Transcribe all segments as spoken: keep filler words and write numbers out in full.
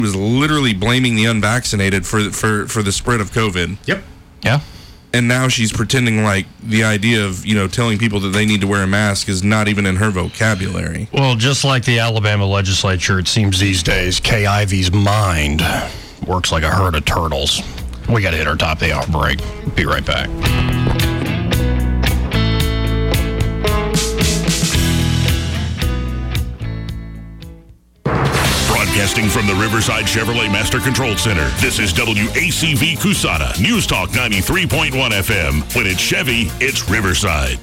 was literally blaming the unvaccinated for for for the spread of COVID. Yep. Yeah. And now she's pretending like the idea of, you know, telling people that they need to wear a mask is not even in her vocabulary. Well, just like the Alabama legislature, it seems these days Kay Ivey's mind works like a herd of turtles. We got to hit our top of the hour break. Be right back. Broadcasting from the Riverside Chevrolet Master Control Center, this is W A C V Cusana, News Talk ninety-three point one F M. When it's Chevy, it's Riverside.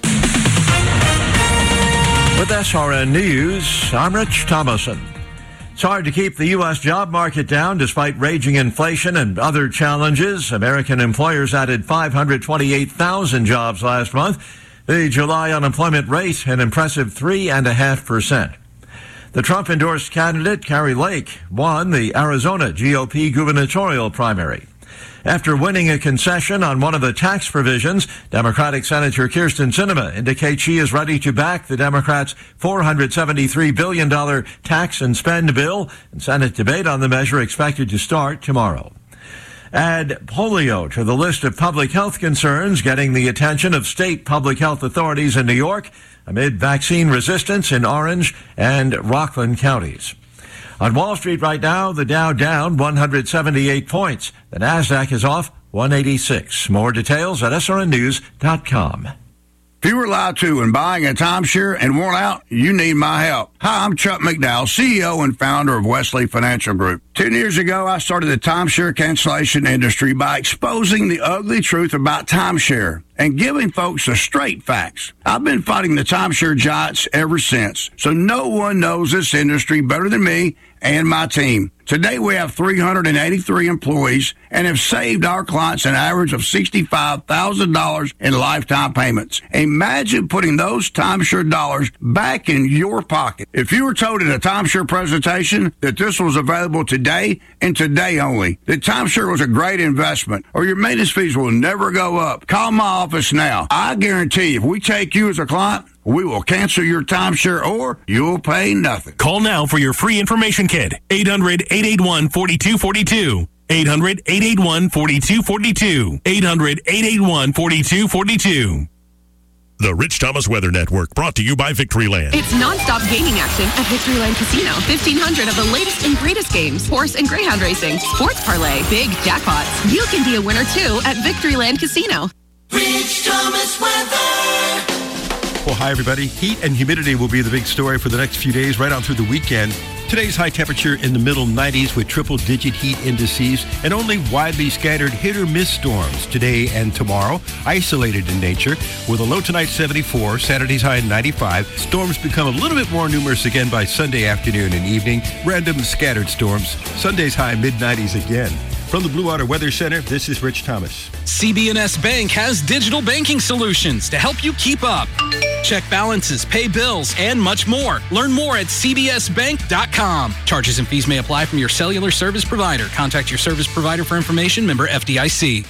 With S R N News, I'm Rich Thomason. It's hard to keep the U S job market down despite raging inflation and other challenges. American employers added five hundred twenty-eight thousand jobs last month. The July unemployment rate, an impressive three point five percent. The Trump-endorsed candidate, Kari Lake, won the Arizona G O P gubernatorial primary. After winning a concession on one of the tax provisions, Democratic Senator Kyrsten Sinema indicates she is ready to back the Democrats' four hundred seventy-three billion dollars tax and spend bill, and Senate debate on the measure expected to start tomorrow. Add polio to the list of public health concerns getting the attention of state public health authorities in New York amid vaccine resistance in Orange and Rockland counties. On Wall Street right now, the Dow down one hundred seventy-eight points. The Nasdaq is off one eighty-six. More details at S R N news dot com. If you were lied to when buying a timeshare and worn out, you need my help. Hi, I'm Chuck McDowell, C E O and founder of Wesley Financial Group. Ten years ago, I started the timeshare cancellation industry by exposing the ugly truth about timeshare and giving folks the straight facts. I've been fighting the timeshare giants ever since, so no one knows this industry better than me and my team. Today, we have three hundred eighty-three employees and have saved our clients an average of sixty-five thousand dollars in lifetime payments. Imagine putting those timeshare dollars back in your pocket. If you were told at a timeshare presentation that this was available today and today only, that timeshare was a great investment or your maintenance fees will never go up, call my office now. I guarantee if we take you as a client, we will cancel your timeshare or you'll pay nothing. Call now for your free information kit. eight hundred, eight eight one, four two four two. eight hundred, eight eight one, four two four two. eight hundred, eight eight one, four two four two. The Rich Thomas Weather Network, brought to you by Victoryland. It's nonstop gaming action at Victoryland Casino. fifteen hundred of the latest and greatest games, horse and greyhound racing, sports parlay, big jackpots. You can be a winner too at Victoryland Casino. Rich Thomas Weather. Well, hi, everybody. Heat and humidity will be the big story for the next few days, right on through the weekend. Today's high temperature in the middle nineties with triple-digit heat indices and only widely scattered hit-or-miss storms today and tomorrow, isolated in nature, with a low tonight seventy-four, Saturday's high ninety-five. Storms become a little bit more numerous again by Sunday afternoon and evening. Random scattered storms. Sunday's high mid-nineties again. From the Blue Water Weather Center, this is Rich Thomas. C B N S Bank has digital banking solutions to help you keep up. Check balances, pay bills, and much more. Learn more at c b s bank dot com. Charges and fees may apply from your cellular service provider. Contact your service provider for information. Member F D I C.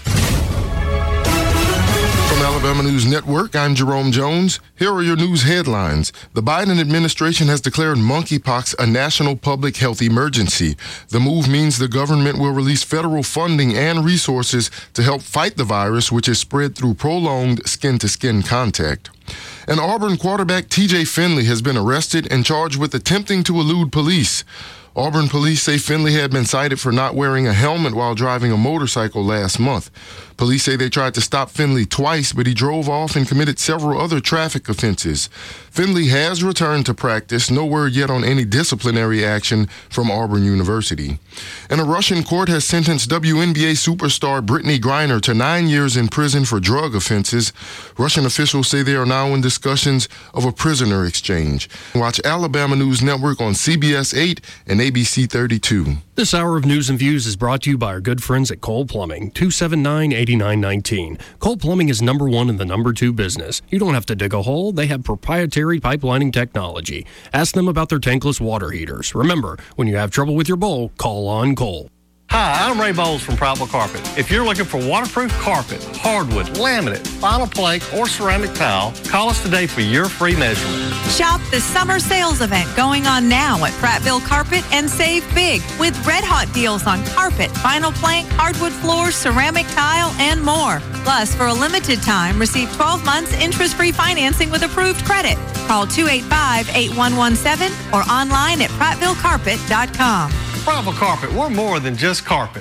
From Alabama News Network, I'm Jerome Jones. Here are your news headlines. The Biden administration has declared monkeypox a national public health emergency. The move means the government will release federal funding and resources to help fight the virus, which is spread through prolonged skin-to-skin contact. And Auburn quarterback T J Finley has been arrested and charged with attempting to elude police. Auburn police say Finley had been cited for not wearing a helmet while driving a motorcycle last month. Police say they tried to stop Finley twice, but he drove off and committed several other traffic offenses. Finley has returned to practice. No word yet on any disciplinary action from Auburn University. And a Russian court has sentenced W N B A superstar Brittany Griner to nine years in prison for drug offenses. Russian officials say they are now in discussions of a prisoner exchange. Watch Alabama News Network on C B S eight and A B C thirty-two. This hour of News and Views is brought to you by our good friends at Cole Plumbing, two seven nine, eight nine one nine. Cole Plumbing is number one in the number two business. You don't have to dig a hole. They have proprietary pipelining technology. Ask them about their tankless water heaters. Remember, when you have trouble with your bowl, call on Cole. Hi, I'm Ray Bowles from Prattville Carpet. If you're looking for waterproof carpet, hardwood, laminate, vinyl plank, or ceramic tile, call us today for your free measurement. Shop the summer sales event going on now at Prattville Carpet and save big with red hot deals on carpet, vinyl plank, hardwood floors, ceramic tile, and more. Plus, for a limited time, receive twelve months interest-free financing with approved credit. Call two eight five, eight one one seven or online at prattville carpet dot com. Prattville Carpet, we're more than just carpet.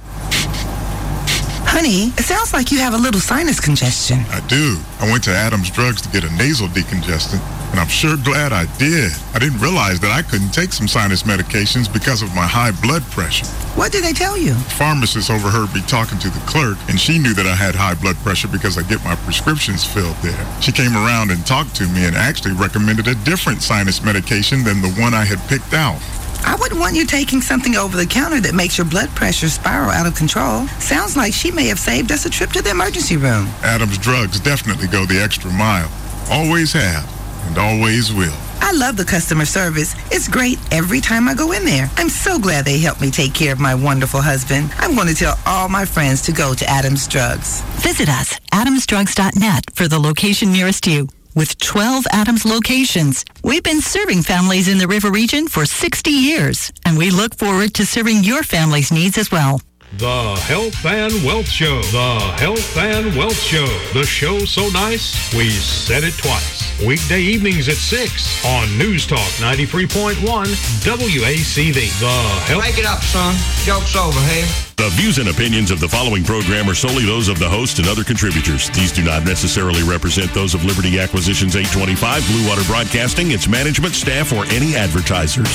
Honey, it sounds like you have a little sinus congestion. I do. I went to Adams Drugs to get a nasal decongestant, and I'm sure glad I did. I didn't realize that I couldn't take some sinus medications because of my high blood pressure. What did they tell you? The pharmacist overheard me talking to the clerk, and she knew that I had high blood pressure because I get my prescriptions filled there. She came around and talked to me and actually recommended a different sinus medication than the one I had picked out. I wouldn't want you taking something over the counter that makes your blood pressure spiral out of control. Sounds like she may have saved us a trip to the emergency room. Adams Drugs definitely go the extra mile. Always have, and always will. I love the customer service. It's great every time I go in there. I'm so glad they helped me take care of my wonderful husband. I'm going to tell all my friends to go to Adams Drugs. Visit us, adams drugs dot net, for the location nearest you. With twelve Adams locations, we've been serving families in the River Region for sixty years, and we look forward to serving your family's needs as well. The Health and Wealth Show. The Health and Wealth Show. The show so nice, we said it twice. Weekday evenings at six on News Talk ninety-three point one W A C V. The Health... Break it up, son. Joke's over, hey? The views and opinions of the following program are solely those of the host and other contributors. These do not necessarily represent those of Liberty Acquisitions eight twenty-five, Blue Water Broadcasting, its management, staff, or any advertisers.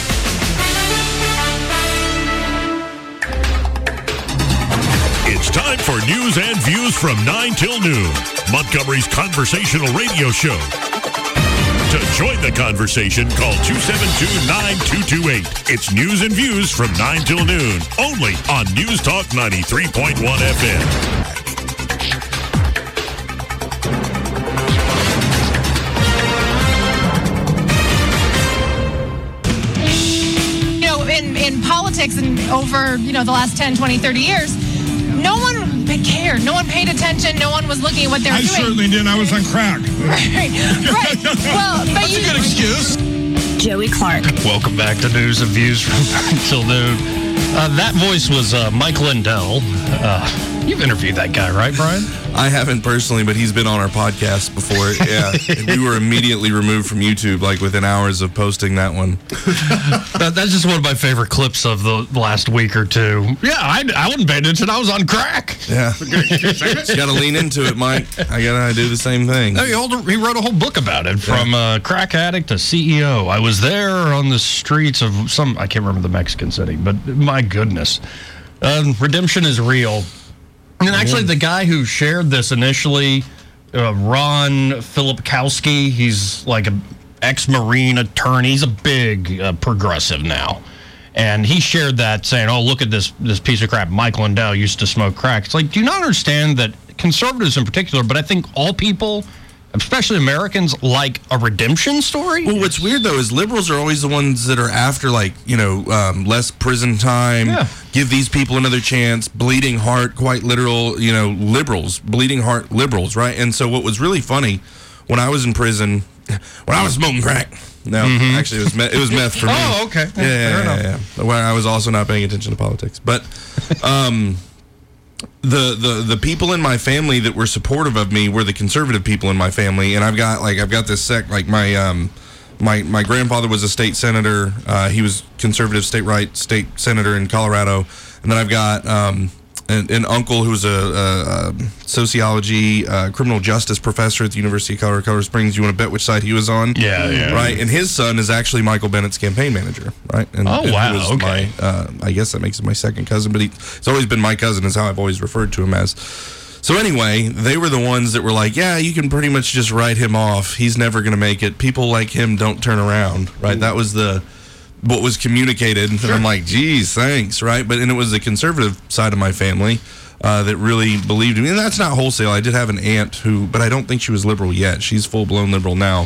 It's time for news and views from nine till noon, Montgomery's conversational radio show. To join the conversation, call two seven two, nine two two eight. It's news and views from nine till noon, only on News Talk ninety-three point one F M. You know, in, in politics and over, you know, the last ten, twenty, thirty years, no one cared. No one paid attention. No one was looking at what they were I doing. I certainly did. I was on crack. Right. Right. Well, but That's you, a good excuse. Joey Clark. Welcome back to News and Views from Until Noon. Uh, that voice was uh, Mike Lindell. Uh, you've interviewed that guy, right, Brian? I haven't personally, but he's been on our podcast before. Yeah, and we were immediately removed from YouTube, like within hours of posting that one. that, that's just one of my favorite clips of the last week or two. Yeah, I, I wasn't paying attention. I was on crack. Yeah, you got to lean into it, Mike. I gotta do the same thing. No, he, hold, he wrote a whole book about it, from uh, crack addict to C E O. I was there on the streets of some, I can't remember the Mexican city, but my goodness, um, redemption is real. And actually, the guy who shared this initially, uh, Ron Filipkowski, he's like an ex-Marine attorney. He's a big uh, progressive now. And he shared that saying, oh, look at this this piece of crap. Mike Lindell used to smoke crack. It's like, do you not understand that conservatives in particular, but I think all people, especially Americans, like a redemption story? Well, what's weird, though, is liberals are always the ones that are after, like, you know, um, less prison time, yeah. Give these people another chance, bleeding heart, quite literal, you know, liberals, bleeding heart liberals, right? And so what was really funny, when I was in prison, when I was smoking crack, no, mm-hmm. actually, it was, me- it was meth for me. Oh, okay. Yeah, yeah, yeah, yeah, yeah, yeah. Well, I was also not paying attention to politics. But... um The, the the people in my family that were supportive of me were the conservative people in my family, and I've got like I've got this sect like my um my my grandfather was a state senator. Uh, he was conservative state right state senator in Colorado, and then I've got um an, an uncle who's a, a, a sociology uh, criminal justice professor at the University of Colorado, Colorado Springs. You want to bet which side he was on? Yeah, yeah. Right, and his son is actually Michael Bennett's campaign manager. Right. And, oh and wow. he was Okay. My, uh, I guess that makes him my second cousin, but he, it's always been my cousin. Is how I've always referred to him as. So anyway, they were the ones that were like, yeah, you can pretty much just write him off. He's never going to make it. People like him don't turn around. Right. Ooh. That was the. What was communicated, sure. And I'm like, geez, thanks, right? But and it was the conservative side of my family uh, that really believed in me, and that's not wholesale. I did have an aunt who, but I don't think she was liberal yet. She's full blown liberal now,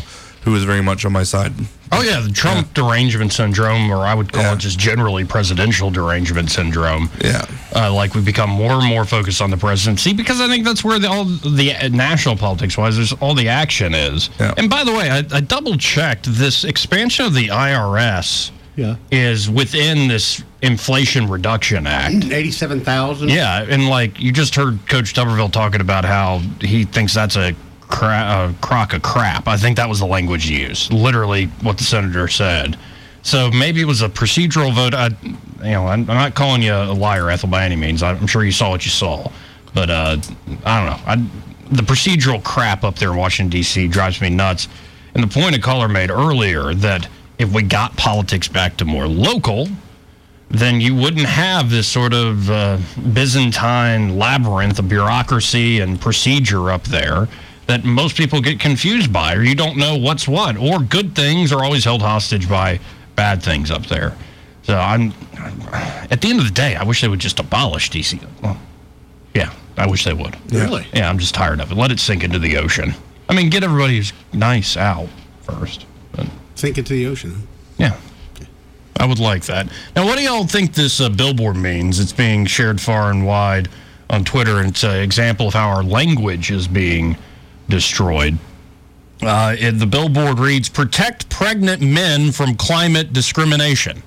who was very much on my side. Oh, yeah, the Trump yeah. derangement syndrome, or I would call yeah. it just generally presidential derangement syndrome. Yeah. Uh, like we become more and more focused on the presidency because I think that's where the, all the national politics-wise, there's all the action is. Yeah. And by the way, I, I double-checked this expansion of the I R S yeah. is within this Inflation Reduction Act. eighty-seven thousand Yeah, and like you just heard Coach Tuberville talking about how he thinks that's a Cra- uh, crock of crap. I think that was the language used. Literally what the senator said. So maybe it was a procedural vote. I, you know, I'm, I'm not calling you a liar, Ethel, by any means. I'm sure you saw what you saw. But uh, I don't know. I, the procedural crap up there in Washington, D C drives me nuts. And the point a caller made earlier that if we got politics back to more local, then you wouldn't have this sort of uh, Byzantine labyrinth of bureaucracy and procedure up there that most people get confused by, or you don't know what's what, or good things are always held hostage by bad things up there. So I'm, at the end of the day, I wish they would just abolish D C. Well, yeah, I wish they would. Yeah. Really? Yeah, I'm just tired of it. Let it sink into the ocean. I mean, get everybody who's nice out first. But, sink into the ocean. Yeah. I would like that. Now, what do y'all think this uh, billboard means? It's being shared far and wide on Twitter, and it's an example of how our language is being destroyed. Uh, it, the billboard reads, "Protect pregnant men from climate discrimination."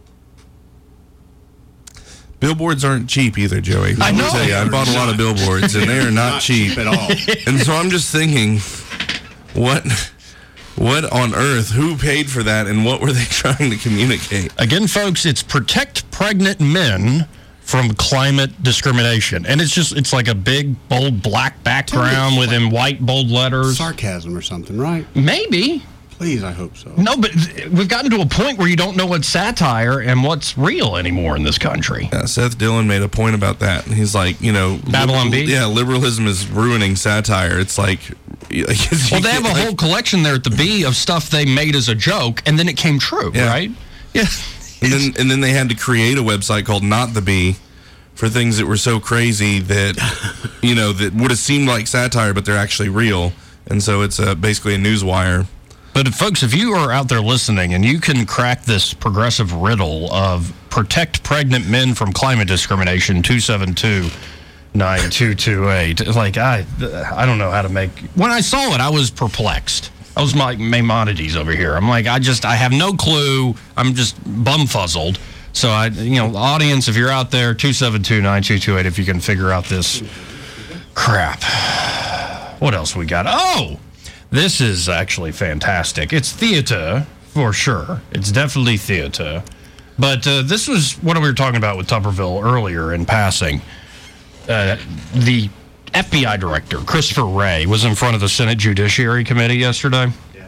Billboards aren't cheap either, Joey. I know. Tell you, I bought a lot of billboards, and they are not, not cheap. cheap at all. And so I'm just thinking, what, what on earth? Who paid for that, and what were they trying to communicate? Again, folks, it's protect pregnant men from climate discrimination. And it's just, it's like a big, bold, black background with in white, bold letters. Sarcasm or something, right? Maybe. Please, I hope so. No, but we've gotten to a point where you don't know what's satire and what's real anymore in this country. Yeah, Seth Dillon made a point about that. He's like, you know... Babylon liberal, Bee? Yeah, liberalism is ruining satire. It's like... Well, they have a whole collection there at the Bee of stuff they made as a joke, and then it came true, yeah. right? Yeah. And then, and then they had to create a website called Not the Bee for things that were so crazy that, you know, that would have seemed like satire, but they're actually real. And so it's a, basically a newswire. But, folks, if you are out there listening and you can crack this progressive riddle of protect pregnant men from climate discrimination, two seven two, nine two two eight, like, I, I don't know how to make... When I saw it, I was perplexed. I was like Maimonides over here. I'm like, I just, I have no clue. I'm just bumfuzzled. So, I, you know, audience, if you're out there, two seven two, nine two two eight, if you can figure out this crap. What else we got? Oh, this is actually fantastic. It's theater, for sure. It's definitely theater. But uh, this was what we were talking about with Tuberville earlier in passing. Uh, the F B I director, Christopher Wray, was in front of the Senate Judiciary Committee yesterday.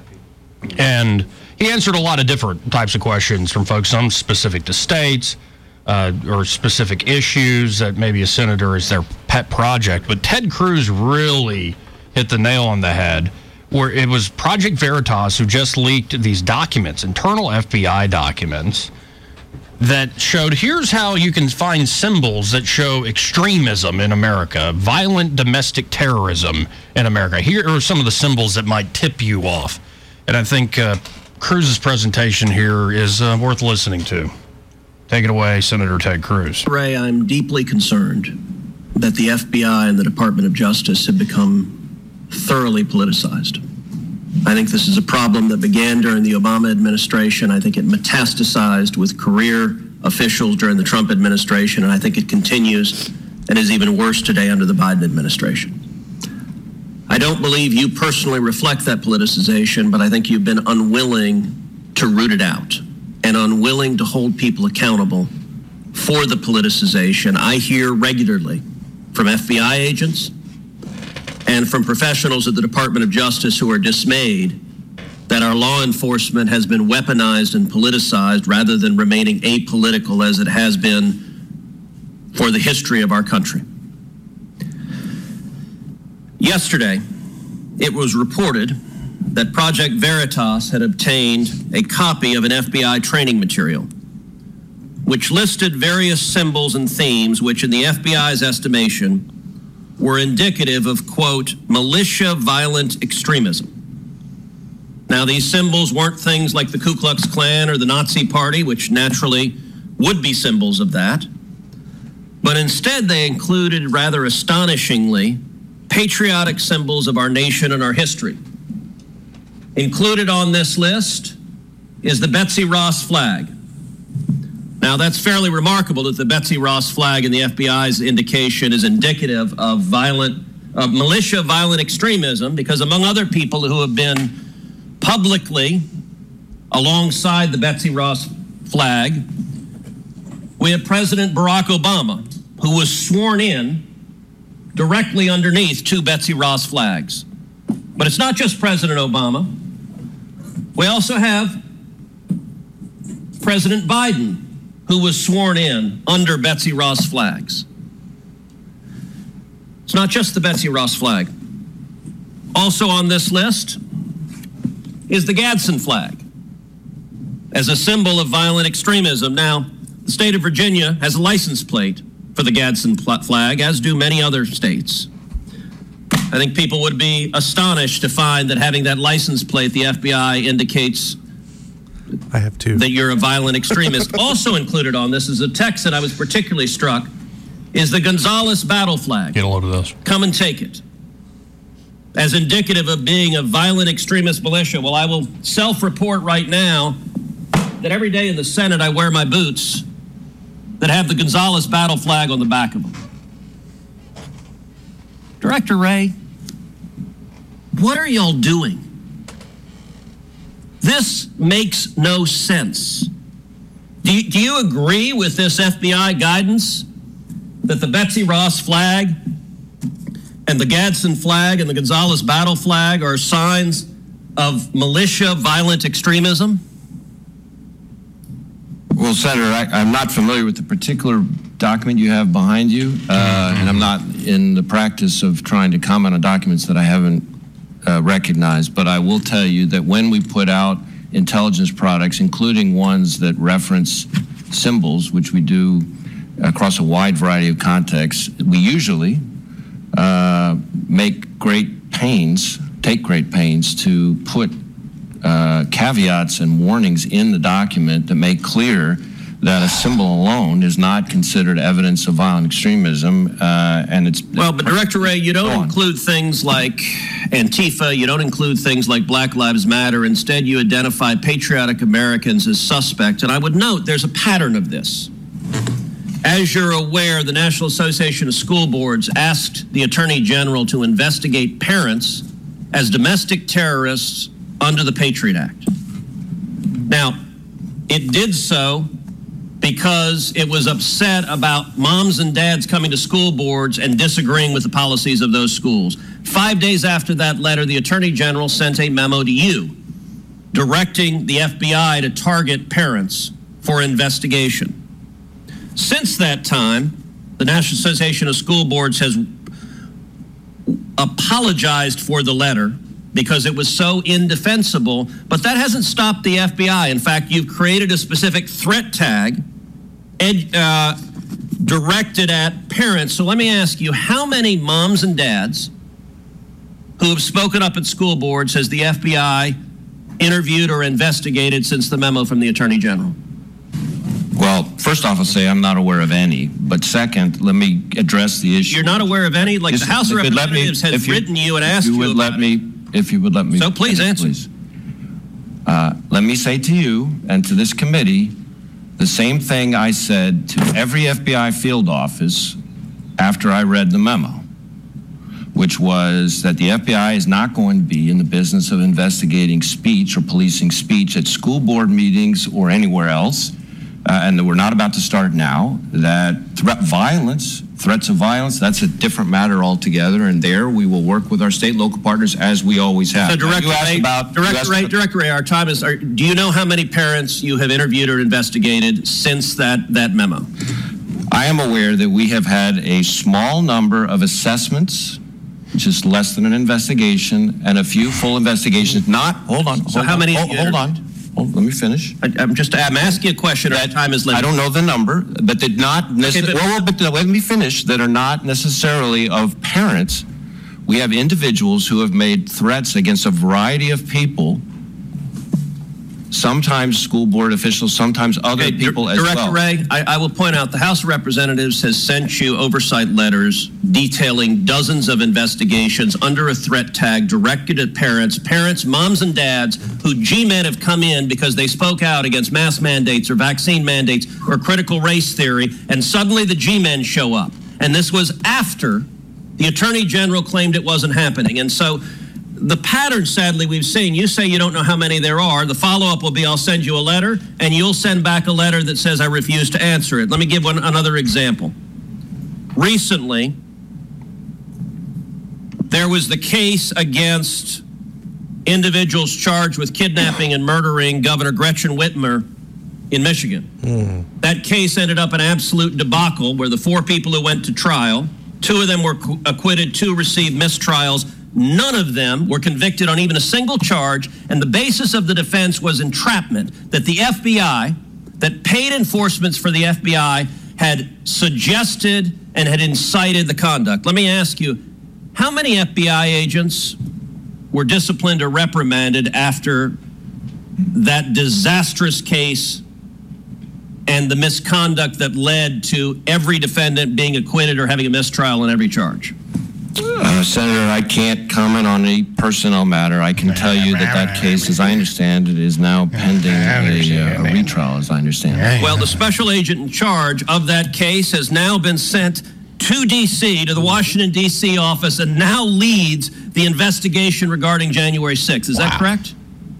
And he answered a lot of different types of questions from folks, some specific to states uh, or specific issues that maybe a senator is their pet project. But Ted Cruz really hit the nail on the head, where it was Project Veritas who just leaked these documents, internal F B I documents, that showed here's how you can find symbols that show extremism in America, violent domestic terrorism in America. Here are some of the symbols that might tip you off. And I think uh, Cruz's presentation here is uh, worth listening to. Take it away, Senator Ted Cruz. Ray, I'm deeply concerned that the F B I and the Department of Justice have become thoroughly politicized. I think this is a problem that began during the Obama administration. I think it metastasized with career officials during the Trump administration, and I think it continues and is even worse today under the Biden administration. I don't believe you personally reflect that politicization, but I think you've been unwilling to root it out and unwilling to hold people accountable for the politicization. I hear regularly from F B I agents and from professionals at the Department of Justice who are dismayed that our law enforcement has been weaponized and politicized rather than remaining apolitical as it has been for the history of our country. Yesterday, it was reported that Project Veritas had obtained a copy of an F B I training material, which listed various symbols and themes which, in the F B I's estimation, were indicative of, quote, militia violent extremism. Now, these symbols weren't things like the Ku Klux Klan or the Nazi Party, which naturally would be symbols of that, but instead they included, rather astonishingly, patriotic symbols of our nation and our history. Included on this list is the Betsy Ross flag. Now, that's fairly remarkable that the Betsy Ross flag in the F B I's indication is indicative of violent, of militia violent extremism, because among other people who have been publicly alongside the Betsy Ross flag, we have President Barack Obama, who was sworn in directly underneath two Betsy Ross flags. But it's not just President Obama. We also have President Biden, who was sworn in under Betsy Ross flags. It's not just the Betsy Ross flag. Also on this list is the Gadsden flag as a symbol of violent extremism. Now, the state of Virginia has a license plate for the Gadsden flag, as do many other states. I think people would be astonished to find that having that license plate, the F B I indicates I have two. that you're a violent extremist. Also included on this is a text that I was particularly struck, is the Gonzales battle flag. Get a load of this. Come and take it. As indicative of being a violent extremist militia. Well, I will self-report right now that every day in the Senate I wear my boots that have the Gonzales battle flag on the back of them. Director Wray, what are y'all doing? This makes no sense. Do you, do you agree with this F B I guidance that the Betsy Ross flag and the Gadsden flag and the Gonzales battle flag are signs of militia violent extremism? Well, Senator, I, I'm not familiar with the particular document you have behind you, uh, and I'm not in the practice of trying to comment on documents that I haven't uh, recognized, but I will tell you that when we put out intelligence products, including ones that reference symbols, which we do across a wide variety of contexts, we usually uh, make great pains, take great pains to put uh, caveats and warnings in the document to make clear that a symbol alone is not considered evidence of violent extremism, uh, and it's... Well, but Director Wray, you don't include things like Antifa, you don't include things like Black Lives Matter. Instead, you identify patriotic Americans as suspects, and I would note there's a pattern of this. As you're aware, the National Association of School Boards asked the Attorney General to investigate parents as domestic terrorists under the Patriot Act. Now, it did so because it was upset about moms and dads coming to school boards and disagreeing with the policies of those schools. Five days after that letter, the Attorney General sent a memo to you directing the F B I to target parents for investigation. Since that time, the National Association of School Boards has apologized for the letter because it was so indefensible, but that hasn't stopped the F B I. In fact, you've created a specific threat tag ed, uh, directed at parents. So let me ask you, how many moms and dads who have spoken up at school boards has the F B I interviewed or investigated since the memo from the Attorney General? Well, first off, I'll say I'm not aware of any. But second, let me address the issue. You're not aware of any? Like Yes, the House of if you'd let me- Representatives has if you- written you and if asked you you, would about let me, if you would let me. So please answer. Please. Uh, let me say to you and to this committee the same thing I said to every F B I field office after I read the memo, which was that the F B I is not going to be in the business of investigating speech or policing speech at school board meetings or anywhere else, uh, and that we're not about to start now, that threat violence, threats of violence, that's a different matter altogether, and there we will work with our state and local partners as we always have. So, Now, Director you asked Ray, about, you Director asked Ray, about- Director Ray, our time is. Are, do you know how many parents you have interviewed or investigated since that that memo? I am aware that we have had a small number of assessments, just less than an investigation, and a few full investigations. Not, hold on. So hold how on, many Hold, have you hold on. Hold, let me finish. I, I'm just. I'm asking a question. Our time is limited. I don't know the number, but did not necessarily. Okay, well, well, but let me finish. That are not necessarily of parents. We have individuals who have made threats against a variety of people sometimes school board officials, sometimes other Okay, people as Director well. Ray, I, I will point out the House of Representatives has sent you oversight letters detailing dozens of investigations under a threat tag directed at parents, parents, moms and dads who G-men have come in because they spoke out against mask mandates or vaccine mandates or critical race theory, and suddenly the G-men show up. And this was after the Attorney General claimed it wasn't happening. And so the pattern, sadly, we've seen, you say you don't know how many there are. The follow-up will be, I'll send you a letter, and you'll send back a letter that says, I refuse to answer it. Let me give one another example. Recently, there was the case against individuals charged with kidnapping and murdering Governor Gretchen Whitmer in Michigan. Mm. That case ended up an absolute debacle where the four people who went to trial, two of them were acquitted, two received mistrials. None of them were convicted on even a single charge, and the basis of the defense was entrapment, that the F B I, that paid enforcements for the F B I, had suggested and had incited the conduct. Let me ask you, how many F B I agents were disciplined or reprimanded after that disastrous case and the misconduct that led to every defendant being acquitted or having a mistrial on every charge? Uh, Senator, I can't comment on a personnel matter. I can tell you that that case, as I understand it, is now pending a, uh, a retrial, as I understand it. Well, the special agent in charge of that case has now been sent to D C, to the Washington, D C office, and now leads the investigation regarding January sixth. Is wow. that correct?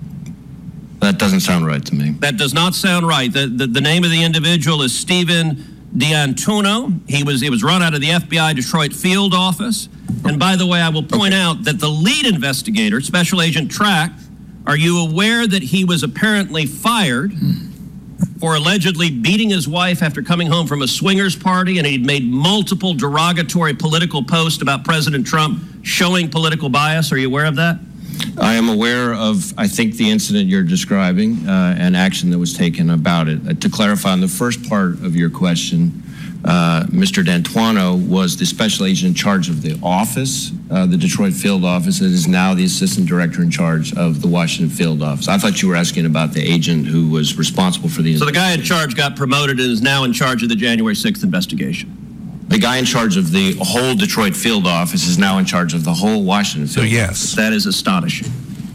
That doesn't sound right to me. That does not sound right. The, the, the name of the individual is Stephen D'Antuono. He was, he was run out of the F B I Detroit field office. And by the way, I will point okay. out that the lead investigator, Special Agent Track, are you aware that he was apparently fired for allegedly beating his wife after coming home from a swingers party, and he'd made multiple derogatory political posts about President Trump showing political bias? Are you aware of that? I am aware of, I think, the incident you're describing uh, and action that was taken about it. Uh, to clarify on the first part of your question, uh, Mister D'Antuono was the special agent in charge of the office, uh, the Detroit field office, and is now the assistant director in charge of the Washington field office. I thought you were asking about the agent who was responsible for the... So the guy in charge got promoted and is now in charge of the January sixth investigation. The guy in charge of the whole Detroit field office is now in charge of the whole Washington field so, yes. office. That is astonishing.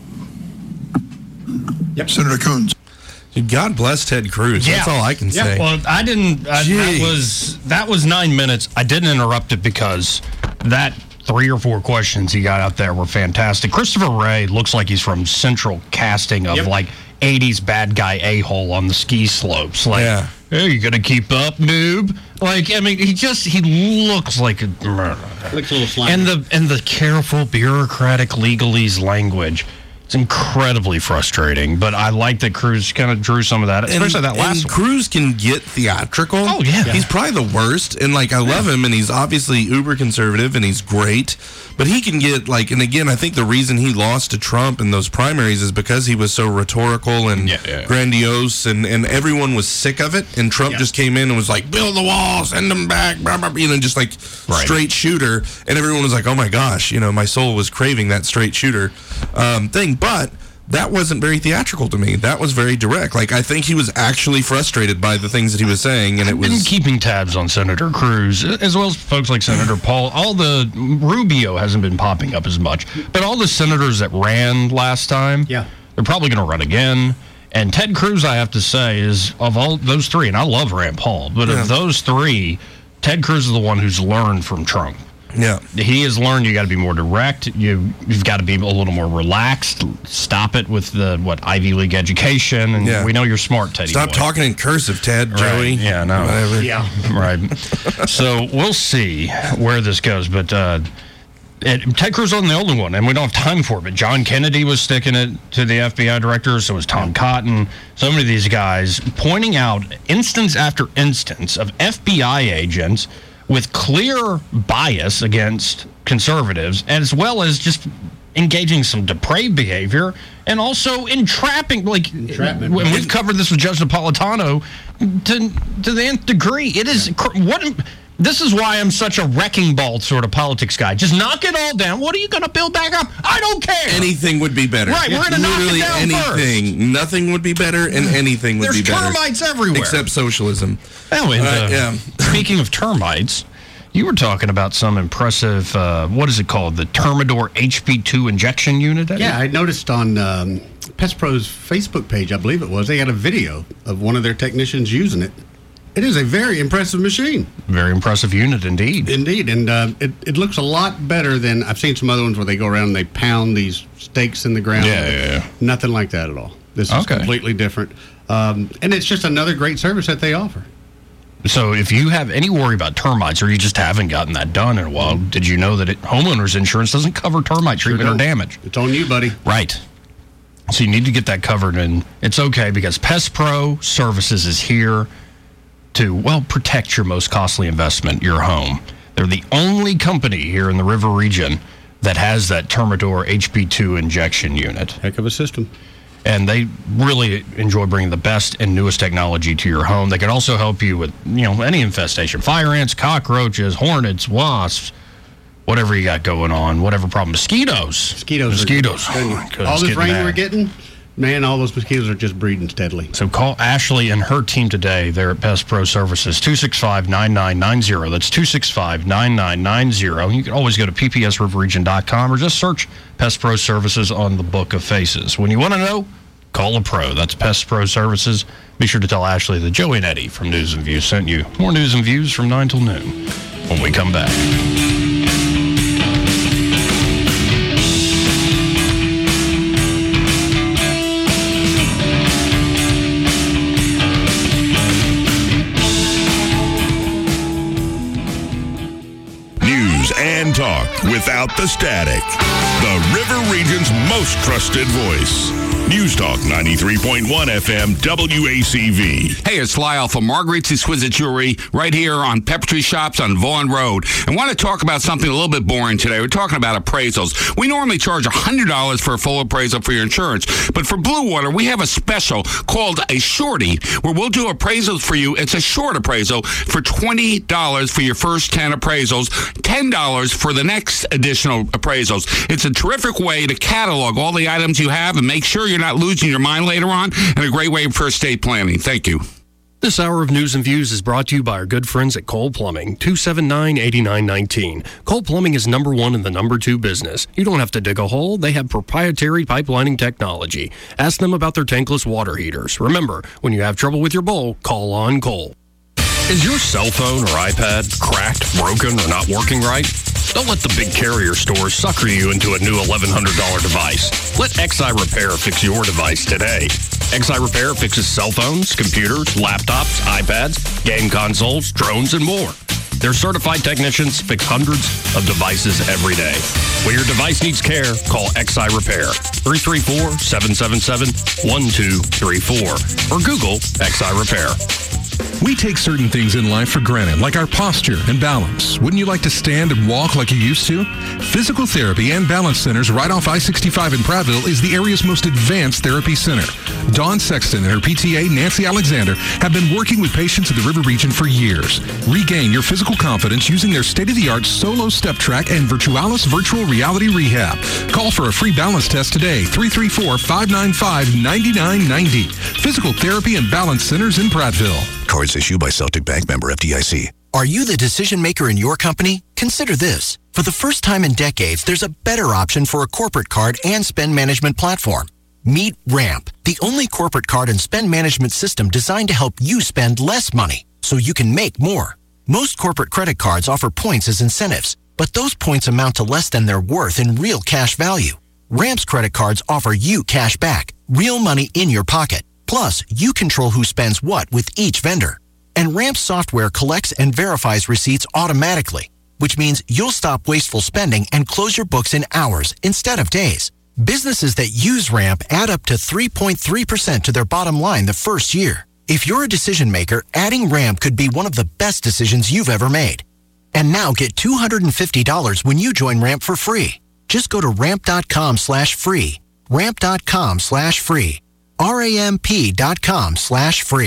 Yep. Senator Coons. Dude, God bless Ted Cruz. Yeah. That's all I can yeah. say. Well, I didn't. I, that was that was nine minutes. I didn't interrupt it because that three or four questions he got out there were fantastic. Christopher Wray looks like he's from Central Casting of yep. like eighties bad guy a-hole on the ski slopes. Like, yeah. hey, you gonna keep up, noob? Like, I mean, he just he looks like a looks a little slimy. And the and the careful bureaucratic legalese language. It's incredibly frustrating, but I like that Cruz kind of drew some of that, especially and, that last and one. Cruz can get theatrical. Oh, yeah. He's probably the worst, and, like, I love yeah. him, and he's obviously uber conservative, and he's great, but he can get, like, and again, I think the reason he lost to Trump in those primaries is because he was so rhetorical and yeah, yeah. grandiose, and, and everyone was sick of it, and Trump yeah. just came in and was like, build the wall, send them back, blah, blah, you know, just, like, right. straight shooter, and everyone was like, oh, my gosh, you know, my soul was craving that straight shooter um, thing. But that wasn't very theatrical to me. That was very direct. Like, I think he was actually frustrated by the things that he was saying, and it I've was been keeping tabs on Senator Cruz, as well as folks like Senator Paul. All the Rubio hasn't been popping up as much, but all the senators that ran last time, yeah, they're probably going to run again. And Ted Cruz, I have to say, is of all those three, and I love Rand Paul, but yeah. of those three, Ted Cruz is the one who's learned from Trump. Yeah, he has learned you got to be more direct. You you've got to be a little more relaxed. Stop it with the what Ivy League education. And yeah. we know you're smart, Teddy. Stop boy. talking in cursive, Ted. Right. Joey. Yeah, no. Whatever. Yeah. Right. So we'll see where this goes, but uh, it, Ted Cruz wasn't the only one, and we don't have time for it. But John Kennedy was sticking it to the F B I director. So was Tom Cotton. So many of these guys pointing out instance after instance of F B I agents with clear bias against conservatives, as well as just engaging some depraved behavior and also entrapping. Like, Entrapment. When we've covered this with Judge Napolitano to to the nth degree. It is yeah. what This is why I'm such a wrecking ball sort of politics guy. Just knock it all down. What are you going to build back up? I don't care. Anything would be better. Right, we're going to knock it down anything. first. Nothing would be better, and anything would There's be better. There's termites everywhere. Except socialism. Oh, and, uh, uh, yeah. Speaking of termites, you were talking about some impressive, uh, what is it called? The Termidor H P two injection unit? Yeah, I noticed on um, Pest Pro's Facebook page, I believe it was, they had a video of one of their technicians using it. It is a very impressive machine. Very impressive unit indeed. Indeed, and uh, it, it looks a lot better than, I've seen some other ones where they go around and they pound these stakes in the ground. Yeah, yeah, yeah. Nothing like that at all. This is Okay. completely different. Um, and it's just another great service that they offer. So if you have any worry about termites or you just haven't gotten that done in a while, did you know that it, homeowners insurance doesn't cover termite treatment Sure or don't. damage? It's on you, buddy. Right. So you need to get that covered, and it's okay because Pest Pro Services is here to, well, protect your most costly investment, your home. They're the only company here in the River region that has that Termidor H P two injection unit. Heck of a system. And they really enjoy bringing the best and newest technology to your home. They can also help you with, you know, any infestation. Fire ants, cockroaches, hornets, wasps, whatever you got going on, whatever problem. Mosquitoes. Mosquitoes. Mosquitoes. Are, Oh, my goodness, all this getting rain mad. we're getting, man, all those mosquitoes are just breeding steadily. So call Ashley and her team today. They're at Pest Pro Services, two six five, nine nine nine zero. That's two six five, nine nine nine zero. You can always go to p p s river region dot com or just search Pest Pro Services on the Book of Faces. When you want to know, call a pro. That's Pest Pro Services. Be sure to tell Ashley that Joey and Eddie from News and Views sent you. More News and Views from nine till noon when we come back. News and talk without the static. The River Region's most trusted voice. News Talk ninety-three point one F M W A C V. Hey, it's Lyle from Marguerite's Exquisite Jewelry right here on Pepper Tree Shops on Vaughan Road. I want to talk about something a little bit boring today. We're talking about appraisals. We normally charge one hundred dollars for a full appraisal for your insurance, but for Blue Water, we have a special called a shorty where we'll do appraisals for you. It's a short appraisal for twenty dollars for your first ten appraisals, ten dollars for the next additional appraisals. It's a terrific way to catalog all the items you have and make sure you're not losing your mind later on, and a great way for estate planning. Thank you. This hour of News and Views is brought to you by our good friends at Cole Plumbing, two seven nine, eight nine one nine. Cole Plumbing is number one in the number two business. You don't have to dig a hole. They have proprietary pipelining technology. Ask them about their tankless water heaters. Remember, when you have trouble with your bowl, call on Cole. Is your cell phone or iPad cracked, broken, or not working right? Don't let the big carrier stores sucker you into a new eleven hundred dollars device. Let X I Repair fix your device today. X I Repair fixes cell phones, computers, laptops, iPads, game consoles, drones, and more. Their certified technicians fix hundreds of devices every day. When your device needs care, call X I Repair, three three four, seven seven seven, one two three four, or Google X I Repair. We take certain things in life for granted, like our posture and balance. Wouldn't you like to stand and walk like you used to? Physical Therapy and Balance Centers right off I sixty-five in Prattville is the area's most advanced therapy center. Dawn Sexton and her P T A, Nancy Alexander, have been working with patients in the River region for years. Regain your physical confidence using their state-of-the-art Solo Step Track and Virtualis Virtual Reality Rehab. Call for a free balance test today, three three four, five nine five, nine nine nine zero. Physical Therapy and Balance Centers in Prattville. Cards issued by Celtic Bank, member F D I C. Are you the decision maker in your company? Consider this. For the first time in decades, there's a better option for a corporate card and spend management platform. Meet Ramp, the only corporate card and spend management system designed to help you spend less money so you can make more. Most corporate credit cards offer points as incentives, but those points amount to less than their worth in real cash value. Ramp's credit cards offer you cash back, real money in your pocket. Plus, you control who spends what with each vendor. And Ramp's software collects and verifies receipts automatically, which means you'll stop wasteful spending and close your books in hours instead of days. Businesses that use Ramp add up to three point three percent to their bottom line the first year. If you're a decision maker, adding Ramp could be one of the best decisions you've ever made. And now get two hundred fifty dollars when you join Ramp for free. Just go to ramp.com slash free. Ramp.com slash free. R-A-M-P dot com slash free.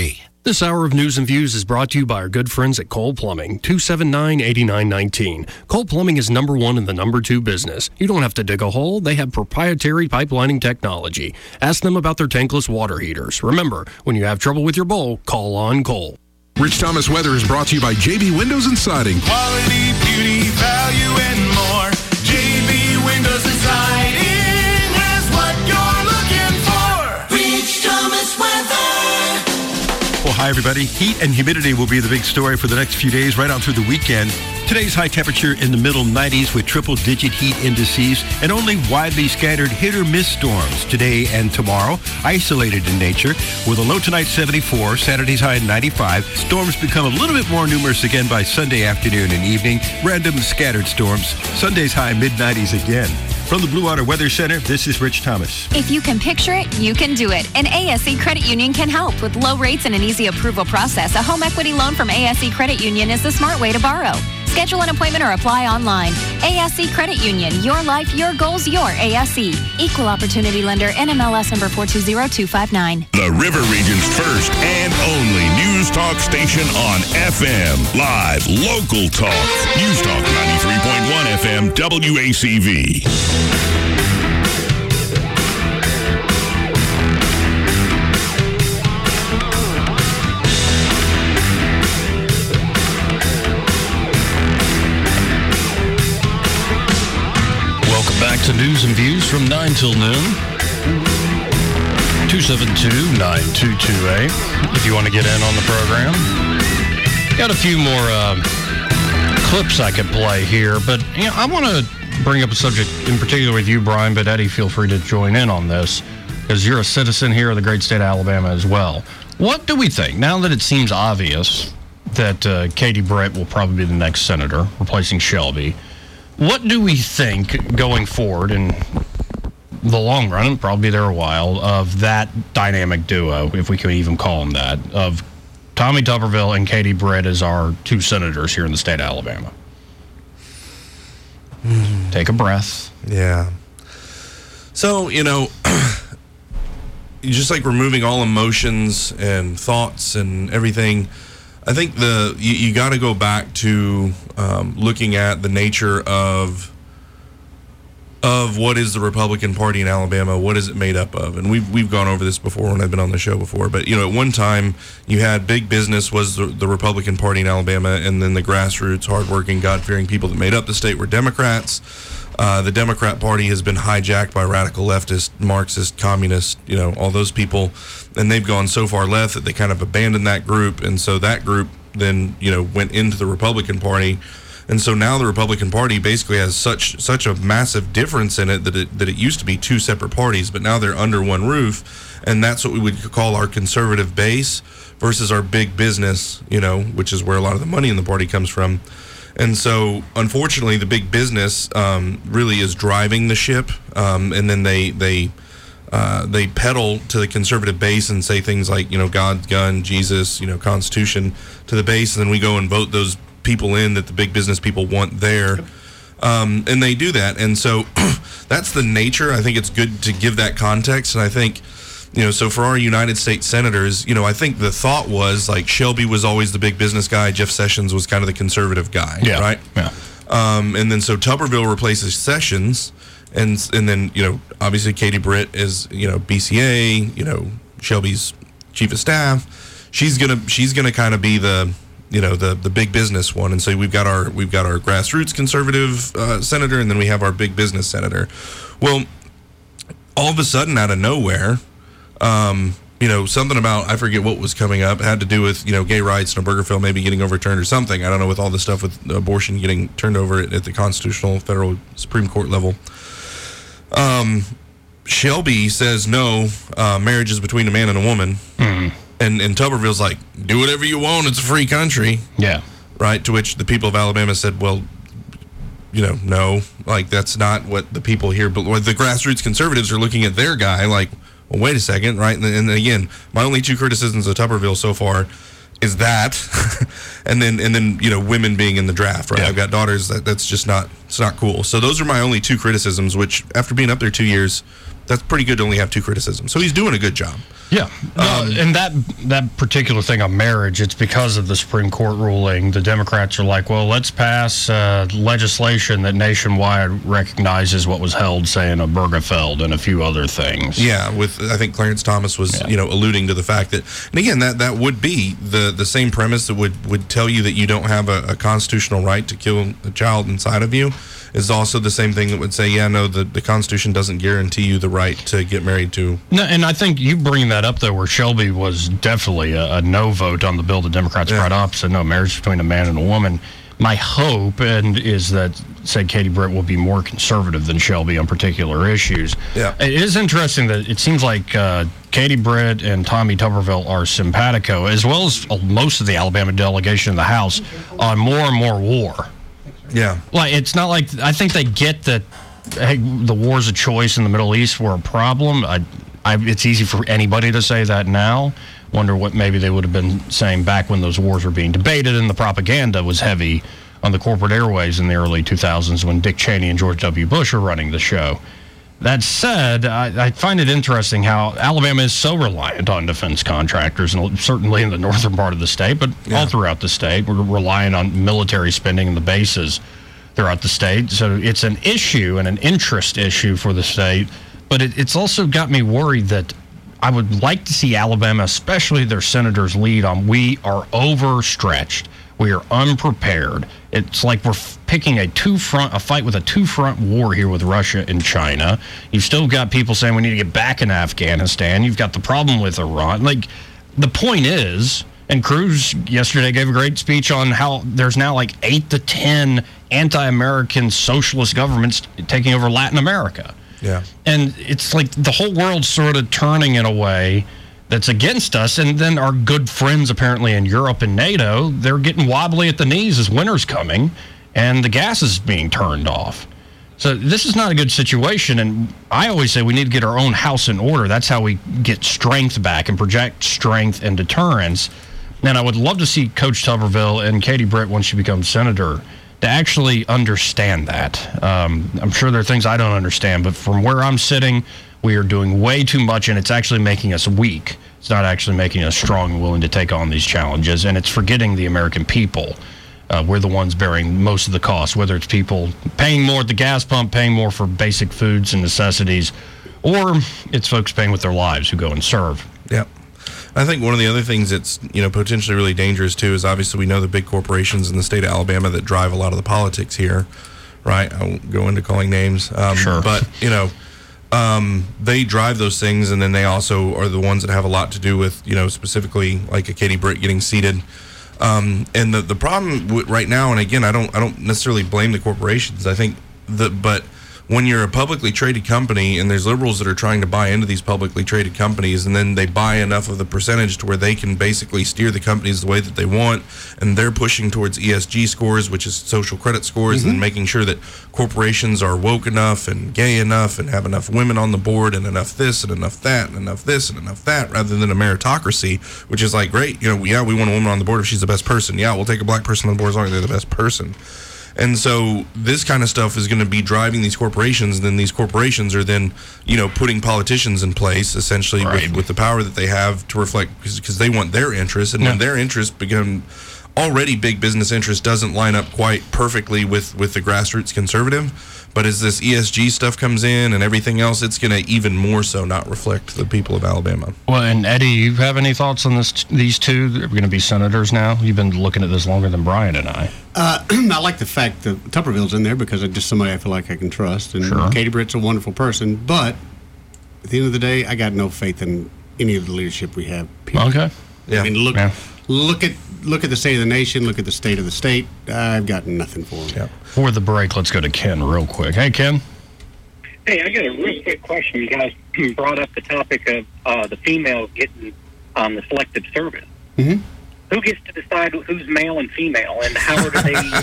This hour of News and Views is brought to you by our good friends at Cole Plumbing, two seven nine, eight nine one nine. Cole Plumbing is number one in the number two business. You don't have to dig a hole. They have proprietary pipelining technology. Ask them about their tankless water heaters. Remember, when you have trouble with your bowl, call on Cole. Rich Thomas Weather is brought to you by J B Windows and Siding. Quality, beauty, value, and more. J B Windows and Siding has what you're looking for. Rich Thomas Weather. Well, hi, everybody. Heat and humidity will be the big story for the next few days, right on through the weekend. Today's high temperature in the middle nineties with triple-digit heat indices and only widely scattered hit-or-miss storms today and tomorrow, isolated in nature, with a low tonight seventy-four, Saturday's high ninety-five. Storms become a little bit more numerous again by Sunday afternoon and evening. Random scattered storms. Sunday's high mid-nineties again. From the Blue Water Weather Center, this is Rich Thomas. If you can picture it, you can do it. And A S E Credit Union can help. With low rates and an easy approval process, a home equity loan from A S E Credit Union is the smart way to borrow. Schedule an appointment or apply online. A S E Credit Union. Your life, your goals, your A S E. Equal Opportunity Lender. N M L S number four two zero two five nine. The River Region's first and only news talk station on F M. Live, local talk. News Talk ninety-three point one F M W A C V. Back to News and Views from nine till noon. two seven two, nine two two eight if you want to get in on the program. Got a few more uh, clips I could play here, but you know, I want to bring up a subject in particular with you, Brian, but Eddie, feel free to join in on this because you're a citizen here of the great state of Alabama as well. What do we think, now that it seems obvious that uh, Katie Britt will probably be the next senator, replacing Shelby? What do we think going forward in the long run, and probably there a while, of that dynamic duo, if we could even call them that, of Tommy Tuberville and Katie Britt as our two senators here in the state of Alabama? Mm. Take a breath. Yeah. So, you know, just like removing all emotions and thoughts and everything, I think the you, you got to go back to um, looking at the nature of of what is the Republican Party in Alabama. What is it made up of? And we've we've gone over this before when I've been on the show before. But you know, at one time you had big business was the, the Republican Party in Alabama, and then the grassroots, hardworking, God-fearing people that made up the state were Democrats. Uh, the Democrat Party has been hijacked by radical leftist, Marxist, communist, you know, all those people, and they've gone so far left that they kind of abandoned that group, and so that group then, you know, went into the Republican Party, and so now the Republican Party basically has such such a massive difference in it that it that it used to be two separate parties, but now they're under one roof, and that's what we would call our conservative base versus our big business, you know, which is where a lot of the money in the party comes from. And so, unfortunately, the big business um, really is driving the ship, um, and then they they uh, they peddle to the conservative base and say things like, you know, God, gun, Jesus, you know, Constitution to the base, and then we go and vote those people in that the big business people want there, um, and they do that. And so, that's the nature. I think it's good to give that context, and I think, you know, so for our United States senators, you know, I think the thought was like Shelby was always the big business guy. Jeff Sessions was kind of the conservative guy, yeah, right? Yeah. Um, and then so Tuberville replaces Sessions, and and then, you know, obviously Katie Britt is, you know, B C A, you know, Shelby's chief of staff. She's gonna she's gonna kind of be the, you know, the the big business one. And so we've got our we've got our grassroots conservative uh, senator, and then we have our big business senator. Well, all of a sudden, out of nowhere. Um, you know, something about, I forget what was coming up, it had to do with, you know, gay rights and Obergefell maybe getting overturned or something. I don't know, with all the stuff with abortion getting turned over at, at the constitutional federal Supreme Court level. Um, Shelby says, no, uh, marriage is between a man and a woman. Mm-hmm. And, and Tuberville's like, do whatever you want, it's a free country. Yeah. Right, to which the people of Alabama said, well, you know, no, like, that's not what the people here, but the grassroots conservatives are looking at their guy like, well, wait a second, right? And, and again, my only two criticisms of Tuberville so far is that, and then and then you know, women being in the draft, right? Yeah. I've got daughters. That that's just not it's not cool. So those are my only two criticisms. Which, after being up there two years, that's pretty good to only have two criticisms. So he's doing a good job. Yeah, no, and that that particular thing on marriage, it's because of the Supreme Court ruling. The Democrats are like, well, let's pass uh, legislation that nationwide recognizes what was held, say, in Obergefell and a few other things. Yeah, with I think Clarence Thomas was yeah. you know alluding to the fact that, and again, that that would be the the same premise that would would tell you that you don't have a, a constitutional right to kill a child inside of you. Is also the same thing that would say, yeah, no, the, the Constitution doesn't guarantee you the right to get married to. No, and I think you bring that up, though, where Shelby was definitely a, a no vote on the bill. The Democrats yeah. brought up, said no, marriage between a man and a woman. My hope and is that, say, Katie Britt will be more conservative than Shelby on particular issues. Yeah. It is interesting that it seems like uh, Katie Britt and Tommy Tuberville are simpatico, as well as most of the Alabama delegation in the House, on more and more war. Yeah. Like, it's not like, I think they get that, hey, the wars of choice in the Middle East were a problem. I, I, it's easy for anybody to say that now. Wonder what maybe they would have been saying back when those wars were being debated and the propaganda was heavy on the corporate airways in the early two thousands when Dick Cheney and George W. Bush were running the show. That said, I, I find it interesting how Alabama is so reliant on defense contractors, and certainly in the northern part of the state, but yeah. all throughout the state. We're relying on military spending and the bases throughout the state. So it's an issue and an interest issue for the state, but it, it's also got me worried that I would like to see Alabama, especially their senators, lead on we are overstretched. We are unprepared. It's like we're f- picking a two-front, a fight with a two-front war here with Russia and China. You've still got people saying we need to get back in Afghanistan. You've got the problem with Iran. Like, the point is, and Cruz yesterday gave a great speech on how there's now like eight to ten anti-American socialist governments taking over Latin America. Yeah. And it's like the whole world's sort of turning in a way that's against us, and then our good friends apparently in Europe and NATO, they're getting wobbly at the knees as winter's coming, and the gas is being turned off. So this is not a good situation, and I always say we need to get our own house in order. That's how we get strength back and project strength and deterrence. And I would love to see Coach Tuberville and Katie Britt, when she becomes senator, to actually understand that. Um, I'm sure there are things I don't understand, but from where I'm sitting, we are doing way too much, and it's actually making us weak. It's not actually making us strong and willing to take on these challenges, and it's forgetting the American people. Uh, we're the ones bearing most of the cost, whether it's people paying more at the gas pump, paying more for basic foods and necessities, or it's folks paying with their lives who go and serve. Yeah. I think one of the other things that's, you know, potentially really dangerous, too, is obviously we know the big corporations in the state of Alabama that drive a lot of the politics here, right? I won't go into calling names. Um, sure. But, you know, um, they drive those things, and then they also are the ones that have a lot to do with, you know, specifically like a Katie Britt getting seated. Um, and the the problem with right now, and again, I don't I don't necessarily blame the corporations. I think the but when you're a publicly traded company and there's liberals that are trying to buy into these publicly traded companies, and then they buy enough of the percentage to where they can basically steer the companies the way that they want, and they're pushing towards E S G scores, which is social credit scores, mm-hmm. and making sure that corporations are woke enough and gay enough and have enough women on the board and enough this and enough that and enough this and enough that, rather than a meritocracy, which is like, great, you know, yeah, we want a woman on the board if she's the best person. Yeah, we'll take a black person on the board as long as they're the best person. And so this kind of stuff is going to be driving these corporations, and then these corporations are then, you know, putting politicians in place, essentially, right. with, with the power that they have to reflect, because they want their interests. And yeah. when their interests become already big business interests doesn't line up quite perfectly with, with the grassroots conservative. But as this E S G stuff comes in and everything else, it's going to even more so not reflect the people of Alabama. Well, and Eddie, you have any thoughts on this? These two that are going to be senators now? You've been looking at this longer than Brian and I. Uh, I like the fact that Tuberville's in there because it's just somebody I feel like I can trust. And sure. Katie Britt's a wonderful person. But at the end of the day, I got no faith in any of the leadership we have. Period. Okay. Yeah. I mean, look, yeah. look at look at the state of the nation. Look at the state of the state. I've got nothing for them. Yeah. For the break, let's go to Ken real quick. Hey, Ken. Hey, I got a real quick question. You guys brought up the topic of uh, the females getting um, the selective service. Mm-hmm. Who gets to decide who's male and female, and how are they deciding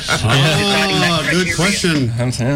that criteria? Good question.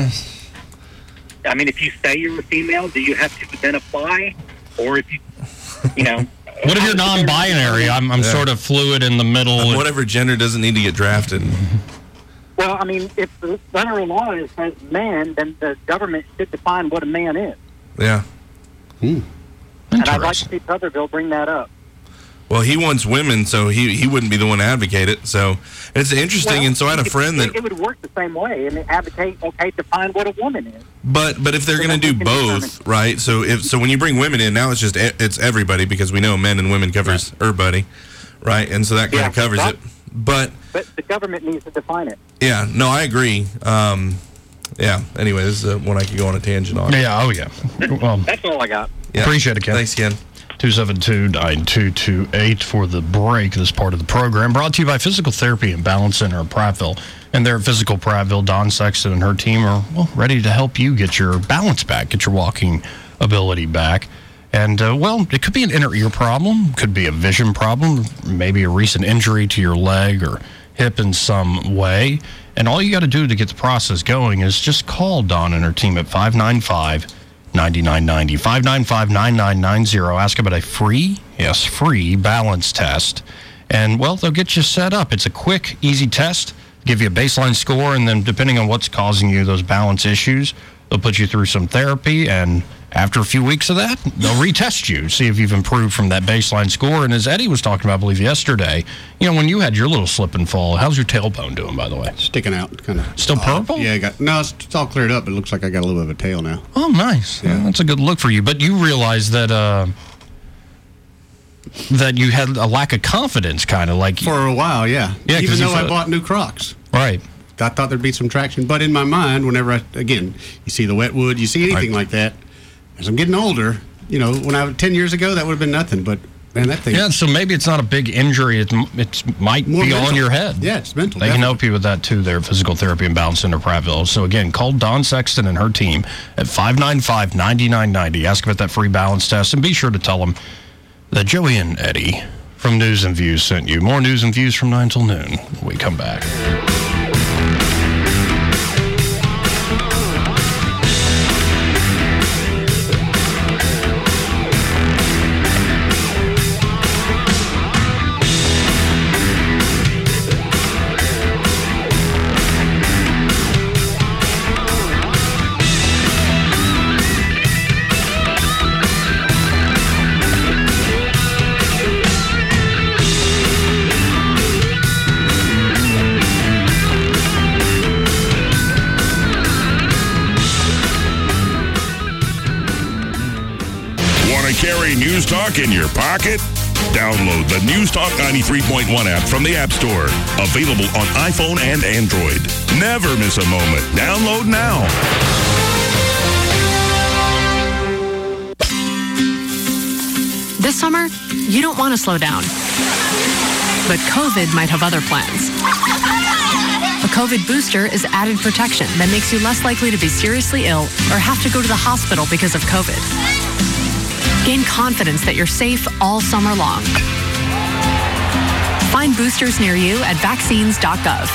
I mean, if you say you're a female, do you have to then apply? Or if you, you know... What if you're non-binary? I'm, I'm yeah. sort of fluid in the middle. Um, whatever gender doesn't need to get drafted. Well, I mean, if the federal law says man, then the government should define what a man is. Yeah. Hmm. And I'd like to see Southerville bring that up. Well, he wants women, so he he wouldn't be the one to advocate it. So it's interesting. Well, and so I had a it- friend that. It would work the same way. I mean, advocate, okay, define what a woman is. But but if they're going to do both, right? So if so, when you bring women in, now it's just e- it's everybody because we know men and women covers everybody, right? And so that kind Yeah, of covers that- it. But But the government needs to define it. yeah, no, I agree. Um, yeah. Anyway, this is uh, one I could go on a tangent on. Yeah. Oh yeah. Well, That's all I got. Yeah. Appreciate it, Ken. Thanks, Ken. two seven two, nine two two eight for the break. This part of the program brought to you by Physical Therapy and Balance Center of Prattville. And there at Physical Prattville, Don Sexton and her team are, well, ready to help you get your balance back, get your walking ability back. And, uh, well, it could be an inner ear problem, could be a vision problem, maybe a recent injury to your leg or hip in some way. And all you got to do to get the process going is just call Dawn and her team at five nine five, nine nine nine zero, five nine five, nine nine nine zero. Ask about a free, yes, free balance test. And, well, they'll get you set up. It's a quick, easy test, give you a baseline score, and then depending on what's causing you those balance issues, they'll put you through some therapy, and after a few weeks of that, they'll retest you, see if you've improved from that baseline score. And as Eddie was talking about, I believe, yesterday, you know, when you had your little slip and fall, how's your tailbone doing, by the way? Sticking out, kind of. Still purple? Yeah, I got, no, it's, it's all cleared up. It looks like I got a little bit of a tail now. Oh, nice. Yeah. That's a good look for you. But you realize that uh, that you had a lack of confidence, kind of like For a while, yeah. Yeah, 'cause Even you though I felt- bought new Crocs. Right. I thought there'd be some traction. But in my mind, whenever I, again, you see the wet wood, you see anything like that, as I'm getting older, you know, when I was ten years ago, that would have been nothing. But, man, that thing. Yeah, so maybe it's not a big injury. It it's, might More be mental. on your head. Yeah, it's mental. They can help you with that, too, there at Physical Therapy and Balance Center Prattville. So, again, call Dawn Sexton and her team at five nine five, nine nine nine zero. Ask about that free balance test, and be sure to tell them that Joey and Eddie from News and Views sent you. More News and Views from nine till noon when we come back. Want to carry News Talk in your pocket? Download the News Talk ninety-three point one app from the App Store. Available on iPhone and Android. Never miss a moment. Download now. This summer, you don't want to slow down. But COVID might have other plans. A COVID booster is added protection that makes you less likely to be seriously ill or have to go to the hospital because of COVID. Gain confidence that you're safe all summer long. Find boosters near you at vaccines dot gov.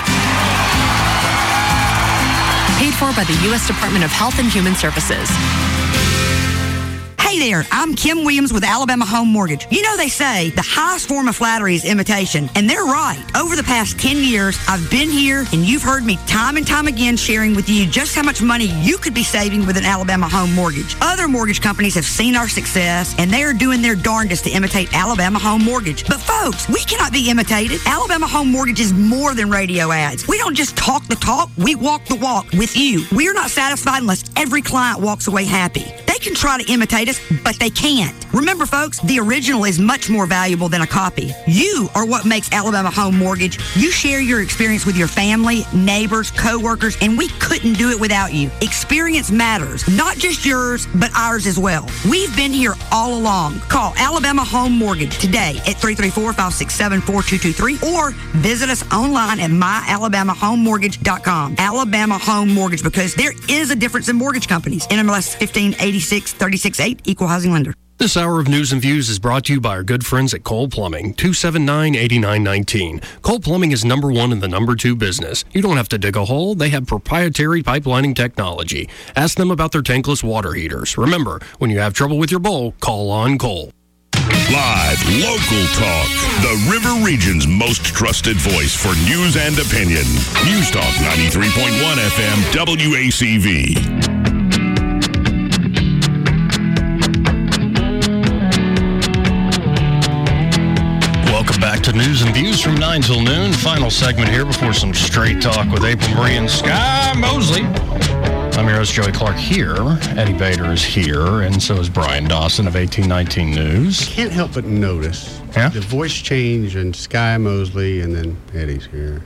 Paid for by the U S Department of Health and Human Services. Hey there, I'm Kim Williams with Alabama Home Mortgage. You know they say the highest form of flattery is imitation, and they're right. Over the past ten years, I've been here, and you've heard me time and time again sharing with you just how much money you could be saving with an Alabama Home Mortgage. Other mortgage companies have seen our success, and they are doing their darndest to imitate Alabama Home Mortgage. But folks, we cannot be imitated. Alabama Home Mortgage is more than radio ads. We don't just talk the talk, we walk the walk with you. We're not satisfied unless every client walks away happy. They can try to imitate us, but they can't. Remember, folks, the original is much more valuable than a copy. You are what makes Alabama Home Mortgage. You share your experience with your family, neighbors, co-workers, and we couldn't do it without you. Experience matters, not just yours, but ours as well. We've been here all along. Call Alabama Home Mortgage today at three three four, five six seven, four two two three or visit us online at my alabama home mortgage dot com. Alabama Home Mortgage, because there is a difference in mortgage companies. N M L S fifteen eighty-six, thirty-six eight, Equal Housing Lender. This hour of News and Views is brought to you by our good friends at Cole Plumbing, two seven nine, eight nine one nine. Cole Plumbing is number one in the number two business. You don't have to dig a hole. They have proprietary pipelining technology. Ask them about their tankless water heaters. Remember, when you have trouble with your bowl, call on Cole. Live, local talk. The River Region's most trusted voice for news and opinion. News Talk ninety-three point one F M W A C V. to News and Views from nine till noon. Final segment here before some straight talk with April Marie and Sky Mosley. I'm your host, Joey Clark, here. Eddie Bader is here, and so is Brian Dawson of eighteen nineteen News. I can't help but notice yeah? the voice change and Sky Mosley, and then Eddie's here.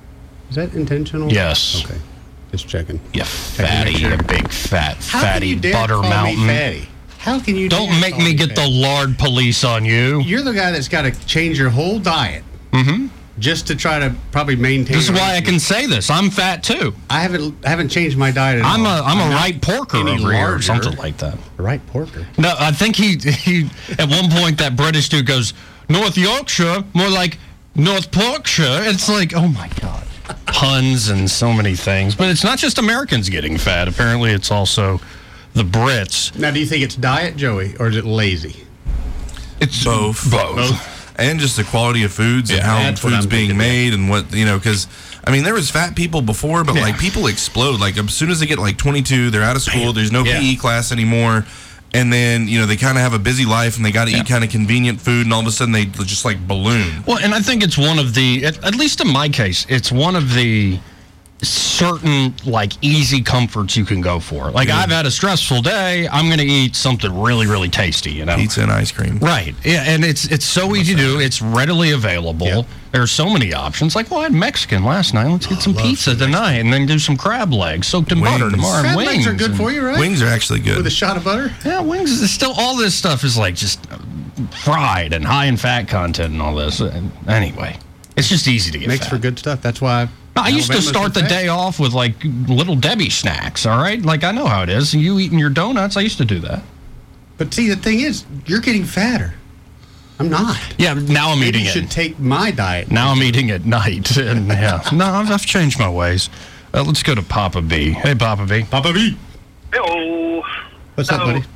Is that intentional? Yes. Okay. Just checking. You fatty, you big fat, How fatty can you dare butter call me mountain. fatty? How can you Don't dare make call me get fatty? the lard police on you. You're the guy that's got to change your whole diet Mm-hmm. just to try to probably maintain. This is why I can say this. I'm fat too. I haven't I haven't changed my diet at I'm all. a I'm a not right porker any over here, or larger. something like that. Right porker. No, I think he he at one point that British dude goes North Yorkshire, more like North Porkshire. It's like, oh my god, puns and so many things. But it's not just Americans getting fat. Apparently, it's also the Brits. Now, do you think it's diet, Joey, or is it lazy? It's both. Both. Both. And just the quality of foods and Yeah, how that's what food's I'm being thinking, made and what, you know, because, I mean, there was fat people before, but, Yeah. like, people explode. Like, as soon as they get, like, twenty-two, they're out of school, there's no Yeah. P E class anymore, and then, you know, they kind of have a busy life and they got to Yeah. eat kind of convenient food, and all of a sudden they just, like, balloon. Well, and I think it's one of the, at, at least in my case, it's one of the certain like easy comforts you can go for. Like Yeah. I've had a stressful day, I'm going to eat something really really tasty, you know. Pizza and ice cream. Right. Yeah, and it's it's so easy to do. It's readily available. Yep. There's so many options. Like, well, I had Mexican last night. Let's get some love pizza some tonight and then do some crab legs soaked in butter Wings. tomorrow. And Crab wings legs are good and- for you, right? Wings are actually good. With a shot of butter? Yeah, wings is still, all this stuff is like just uh, fried and high in fat content and all this. And anyway, it's just easy to get Makes fat. for good stuff. That's why. I used to Alabama's start so the fat. day off with like little Debbie snacks, all right? Like I know how it is. You eating your donuts, I used to do that. But see, the thing is, you're getting fatter. I'm not. Yeah, now I'm Maybe eating you it. should take my diet. Now I'm eating at night. And yeah, no, I've, I've changed my ways. Uh, let's go to Papa B. Hey, Papa B. Papa B. Hello. What's up, So- buddy?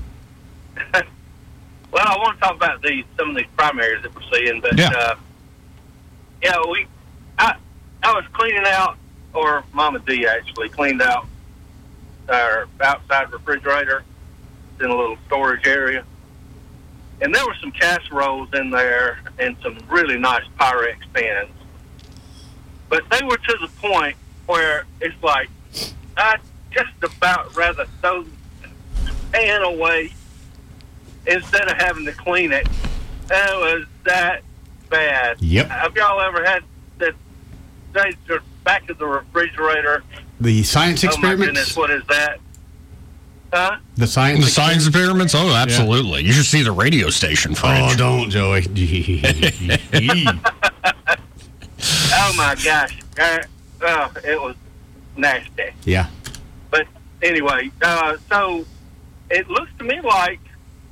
Well, I want to talk about these some of these primaries that we're seeing, but Yeah. uh, yeah, we I I was cleaning out, or Mama D actually cleaned out our outside refrigerator in a little storage area, and there were some casseroles in there and some really nice Pyrex pans, but they were to the point where it's like I just about rather throw the pan away instead of having to clean it. It was that bad. Yep. Have y'all ever had that stage the back of the refrigerator? The science Oh my experiments? goodness, what is that? Huh? The science The science experiments? Oh, absolutely. You should see the radio station fridge. Oh, don't, Joey. Oh my gosh. Uh, oh, it was nasty. Yeah. But anyway, uh, so it looks to me like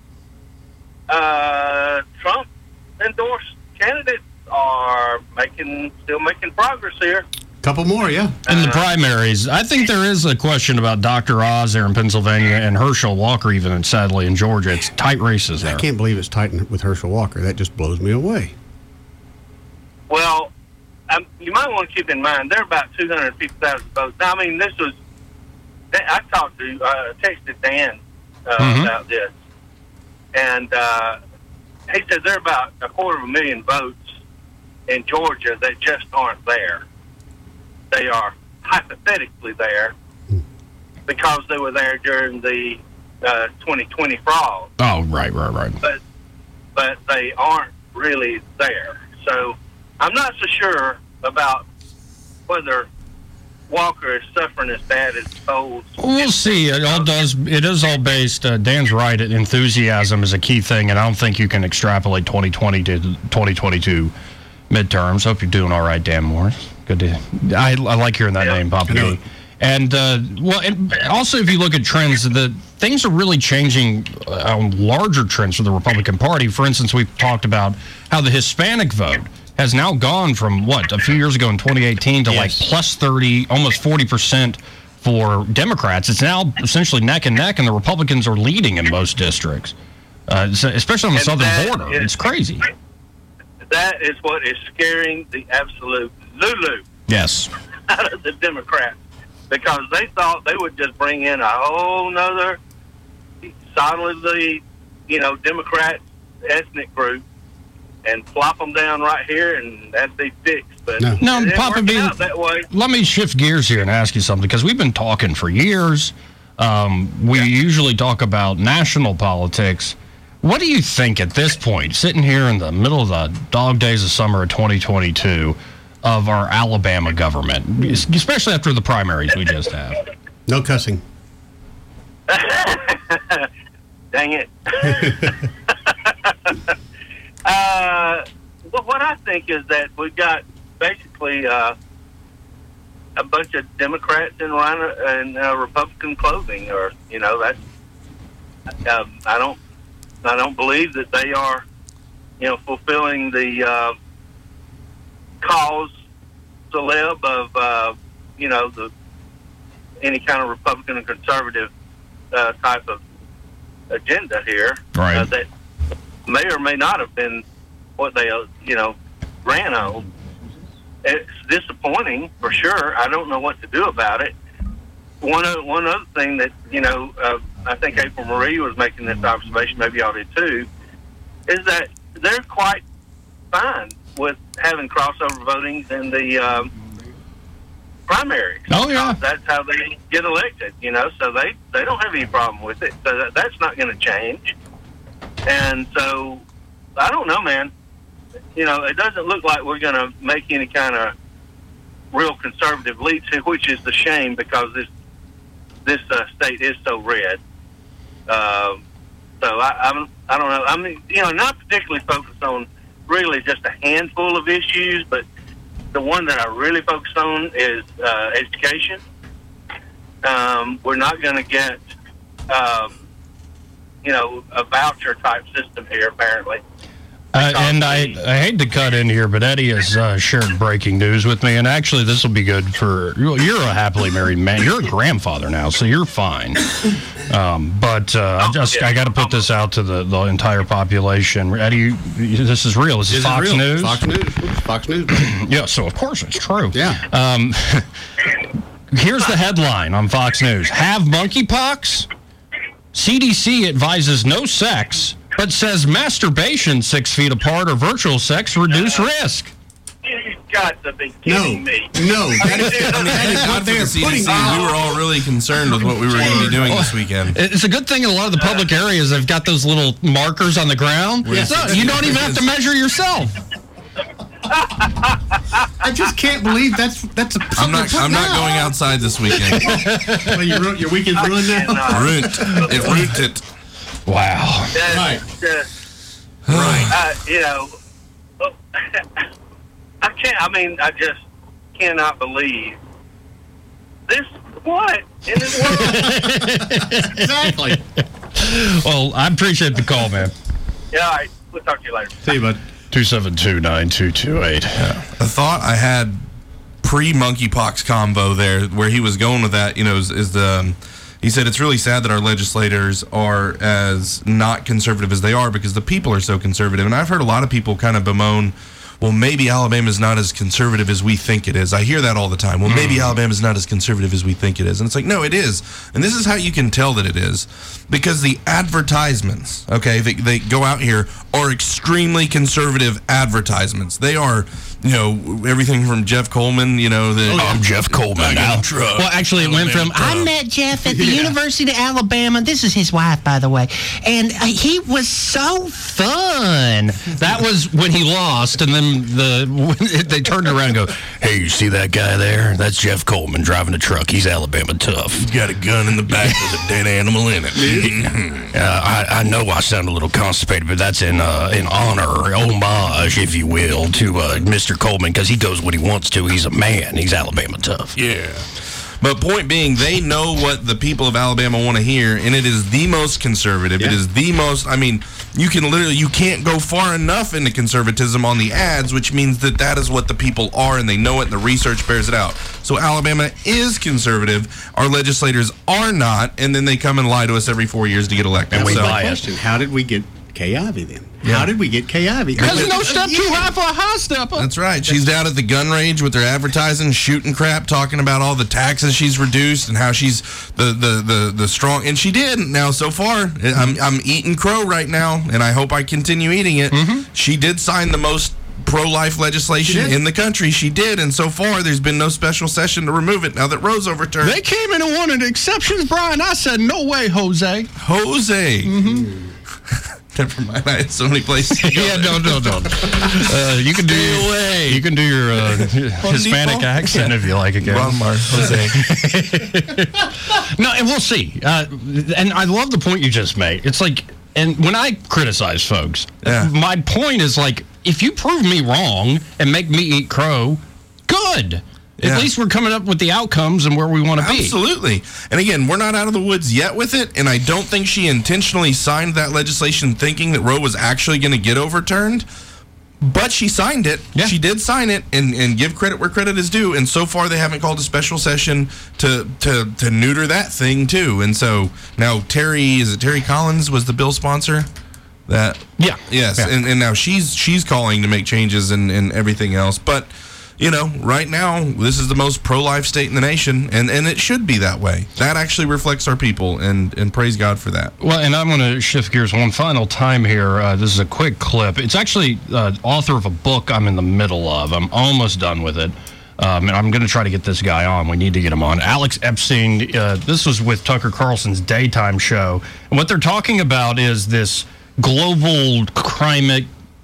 uh, Trump endorsed candidates are making still making progress here. Couple more, yeah. In the primaries, I think there is a question about Doctor Oz there in Pennsylvania and Herschel Walker, even sadly in Georgia. It's tight races there. I can't believe it's tight with Herschel Walker. That just blows me away. Well, um, you might want to keep in mind they're about two hundred fifty thousand votes. Now, I mean, this was I talked to uh, texted Dan uh, Mhm. about this, and uh, he said there are about a quarter of a million votes in Georgia that just aren't there. They are hypothetically there because they were there during the uh, twenty twenty fraud, Oh, right, right, right. but but they aren't really there. So I'm not so sure about whether Walker is suffering as bad as polls. We'll see. It all does. It is all based. Uh, Dan's right. Enthusiasm is a key thing, and I don't think you can extrapolate twenty twenty to twenty twenty-two midterms. Hope you're doing all right, Dan Morris. Good to. I, I like hearing that name, Papa B. And uh, well, and also if you look at trends, the things are really changing on larger trends for the Republican Party. For instance, we've talked about how the Hispanic vote has now gone from what a few years ago in twenty eighteen to like plus thirty, almost forty percent for Democrats. It's now essentially neck and neck, and the Republicans are leading in most districts, uh, so- especially on the And southern that border. is- It's crazy. That is what is scaring the absolute Lulu Yes. out of the Democrats, because they thought they would just bring in a whole nother solidly, you know, Democrat ethnic group, and plop them down right here, and that'd be fixed. But No, it didn't Papa work B, out that way. let me shift gears here and ask you something, because we've been talking for years. Um, we usually talk about national politics. What do you think at this point, sitting here in the middle of the dog days of summer of twenty twenty-two, of our Alabama government, especially after the primaries we just have? No cussing. Dang it. uh, what, what I think is that we've got basically uh, a bunch of Democrats in, in uh, Republican clothing, or you know, that's. Uh, I don't. I don't believe that they are, you know, fulfilling the uh, cause celeb of, uh, you know, the any kind of Republican and conservative uh, type of agenda here. Right. Uh, that may or may not have been what they, uh, you know, ran on. It's disappointing for sure. I don't know what to do about it. One other, one other thing that, you know, uh, I think April Marie was making this observation, maybe y'all did too, is that they're quite fine with having crossover voting in the um, primaries. Oh, yeah. That's how they get elected, you know, so they, they don't have any problem with it. So that, that's not going to change. And so, I don't know, man. You know, it doesn't look like we're going to make any kind of real conservative lead, which is the shame, because this this uh, state is so red. Um, so I, I'm, I don't know. I mean, you know, not particularly focused on really just a handful of issues, but the one that I really focus on is uh, education. Um, we're not going to get, um, you know, a voucher type system here, apparently. Uh, and I, I hate to cut in here, but Eddie has uh, shared breaking news with me, and actually this will be good for, you're a happily married man. You're a grandfather now, so you're fine. Um, but uh, I just I got to put this out to the, the entire population. Eddie, this is real. This is This is Fox real. News? Fox News. Fox News. Yeah, so of course it's true. Yeah. Um, here's the headline on Fox News. Have monkeypox? C D C advises no sex, but says masturbation six feet apart or virtual sex reduce risk. You've got to be No, kidding me. no. That is, I mean, that is God what for they're the C D putting C. We were all really concerned with what we were going to be doing this weekend. It's a good thing in a lot of the public areas they've got those little markers on the ground. Yes. So you don't even have to measure yourself. I just can't believe that's that's a. I'm not. I'm not going outside this weekend. Well, you ruined, your weekend's ruined now. Ruined. It ruined it. Wow. That's Right. just, right. Uh, you know, I can't. I mean, I just cannot believe this. What in this world? Exactly. Well, I appreciate the call, man. Yeah, all right. We'll talk to you later. See you, bud. two seven two, nine two two eight. The thought I had pre-monkeypox combo there, where he was going with that, you know, is, is the. Um, he said it's really sad that our legislators are as not conservative as they are because the people are so conservative. And I've heard a lot of people kind of bemoan, well, maybe Alabama's not as conservative as we think it is. I hear that all the time. Well, maybe Alabama's not as conservative as we think it is. And it's like, no, it is. And this is how you can tell that it is. Because the advertisements, okay, they, they go out here are extremely conservative advertisements. They are, you know, everything from Jeff Coleman, you know. The, Oh, I'm Jeff Coleman now. Well, actually, it went from, I met Jeff at the Yeah. University of Alabama. This is his wife, by the way. And uh, he was so fun. that was when he lost, and then the they turned around and go, hey, you see that guy there? That's Jeff Coleman driving a truck. He's Alabama tough. He's got a gun in the back with a dead animal in it. uh, I, I know I sound a little constipated, but that's in uh, in honor, homage, if you will, to uh, Mister Coleman, because he does what he wants to. He's a man. He's Alabama tough. Yeah. But point being, they know what the people of Alabama want to hear, and it is the most conservative. It is the most, I mean, you can literally, you can't go far enough into conservatism on the ads, which means that that is what the people are, and they know it, and the research bears it out. So Alabama is conservative. Our legislators are not, and then they come and lie to us every four years to get elected. And we So- question, how did we get Kay Ivey then? How did we get Kay Ivey? Because no step too high for a high stepper. That's right. She's down at the gun range with her advertising, shooting crap, talking about all the taxes she's reduced and how she's the the the, the strong. And she did. Now, so far, I'm I'm eating crow right now, and I hope I continue eating it. Mm-hmm. She did sign the most pro-life legislation in the country. She did, and so far there's been no special session to remove it now that Roe's overturned. They came in and wanted exceptions, Brian. I said, no way, Jose. Jose. Mm-hmm. Never mind. I had so many places to go. Yeah, no, no, no. Uh, you can do your, away. You can do your uh, Hispanic accent if you like again. Ronmar, Jose. No, and we'll see. Uh, and I love the point you just made. It's like, and when I criticize folks, Yeah. my point is like, if you prove me wrong and make me eat crow, good. Yeah. At least we're coming up with the outcomes and where we want to be. Absolutely. And again, we're not out of the woods yet with it, and I don't think she intentionally signed that legislation thinking that Roe was actually going to get overturned. But she signed it. Yeah. She did sign it, and, and give credit where credit is due. And so far, they haven't called a special session to, to, to neuter that thing, too. And so now Terry, is it Terry Collins was the bill sponsor? That Yeah. Yes. Yeah. And, and now she's she's calling to make changes and, and everything else. But, you know, right now, this is the most pro-life state in the nation, and, and it should be that way. That actually reflects our people, and, and praise God for that. Well, and I'm going to shift gears one final time here. Uh, this is a quick clip. It's actually uh, author of a book I'm in the middle of. I'm almost done with it. Um, and I'm going to try to get this guy on. We need to get him on. Alex Epstein, uh, this was with Tucker Carlson's daytime show. And what they're talking about is this global climate,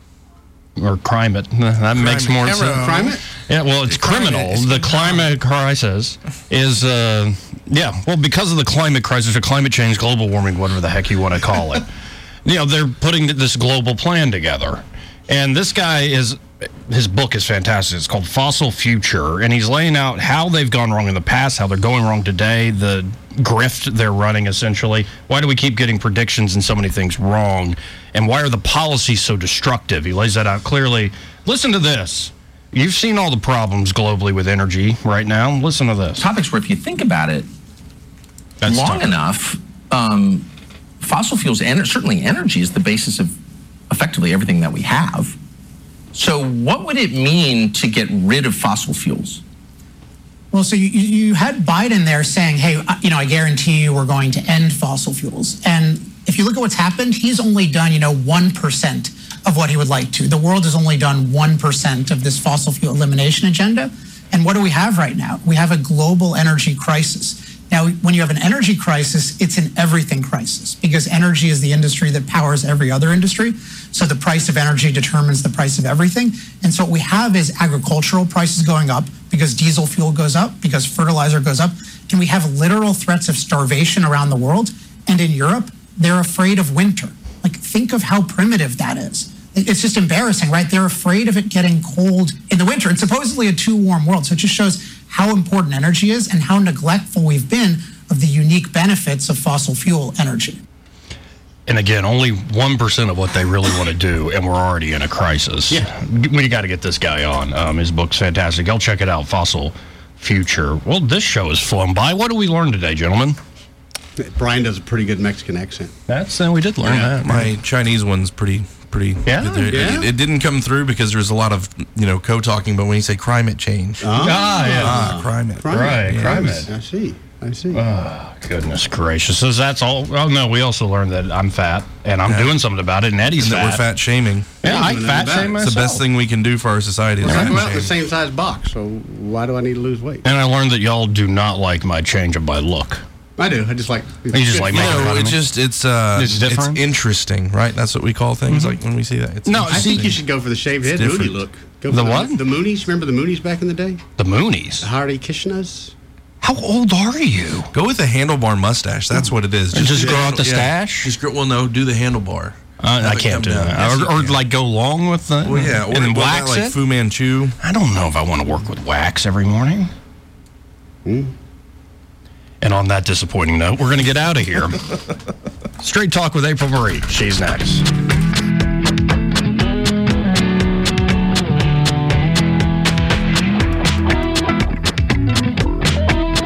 or climate, that makes more sense. Climate? Yeah, well, it's criminal. The climate crisis is, uh, yeah, well, because of the climate crisis or climate change, global warming, whatever the heck you want to call it, you know, they're putting this global plan together. And this guy is, his book is fantastic. It's called Fossil Future, and he's laying out how they've gone wrong in the past, how they're going wrong today, the grift they're running, essentially. Why do we keep getting predictions and so many things wrong? And why are the policies so destructive? He lays that out clearly. Listen to this. You've seen all the problems globally with energy right now. Listen to this. Topics where, if you think about it That's long tough. enough, um, fossil fuels, and certainly energy, is the basis of effectively everything that we have. So what would it mean to get rid of fossil fuels? Well, so you, you had Biden there saying, hey, you know, I guarantee you we're going to end fossil fuels. And if you look at what's happened, he's only done, you know, one percent of what he would like to. The world has only done one percent of this fossil fuel elimination agenda. And what do we have right now? We have a global energy crisis. Now, when you have an energy crisis, it's an everything crisis because energy is the industry that powers every other industry. So the price of energy determines the price of everything. And so what we have is agricultural prices going up because diesel fuel goes up, because fertilizer goes up. And we have literal threats of starvation around the world. And in Europe, they're afraid of winter. Like, think of how primitive that is. It's just embarrassing, right? They're afraid of it getting cold in the winter. It's supposedly a too warm world. So it just shows how important energy is and how neglectful we've been of the unique benefits of fossil fuel energy. And again, only one percent of what they really want to do, and we're already in a crisis. Yeah. We got to get this guy on. Um, his book's fantastic. I'll check it out, Fossil Future. Well, this show has flown by. What did we learn today, gentlemen? Brian does a pretty good Mexican accent. That's, uh, we did learn Yeah, that. my Chinese one's pretty pretty Yeah? good there. Yeah? It, it didn't come through because there was a lot of, you know, co-talking, but when you say climate change. Ah, yeah. Ah, climate. Right, Yes. climate. I see. I see. Oh, goodness gracious. So that's all. Oh, no, we also learned that I'm fat, and I'm Yeah. doing something about it, and Eddie's And that fat. we're fat shaming. Yeah, I doing fat nothing shame about It's myself. the best thing we can do for our society. Is Well, fat I'm out in the shame. same size box, so why do I need to lose weight? And I learned that y'all do not like my change of my look. I do. I just like. You just like making fun No, of it's me? just it's uh It's it's, different? interesting, right? That's what we call things. Like when we see that. It's No, I think interesting. you should go for the shaved head It's Mooney different. look. Go The for what? The Moonies. Remember the Moonies back in the day? The Moonies. The Hare Krishnas. How old are you? Go with the handlebar mustache. That's what it is. Just grow out the yeah. stash? Just grow, well, no, do the handlebar. Uh, Have I it can't come do down. that. Yes, you or or can. like go long with the. Well, yeah, or and then what about, wax like it. Fu Manchu. I don't know if I want to work with wax every morning. Hmm. And on that disappointing note, we're going to get out of here. Straight Talk with April Marie. She's next.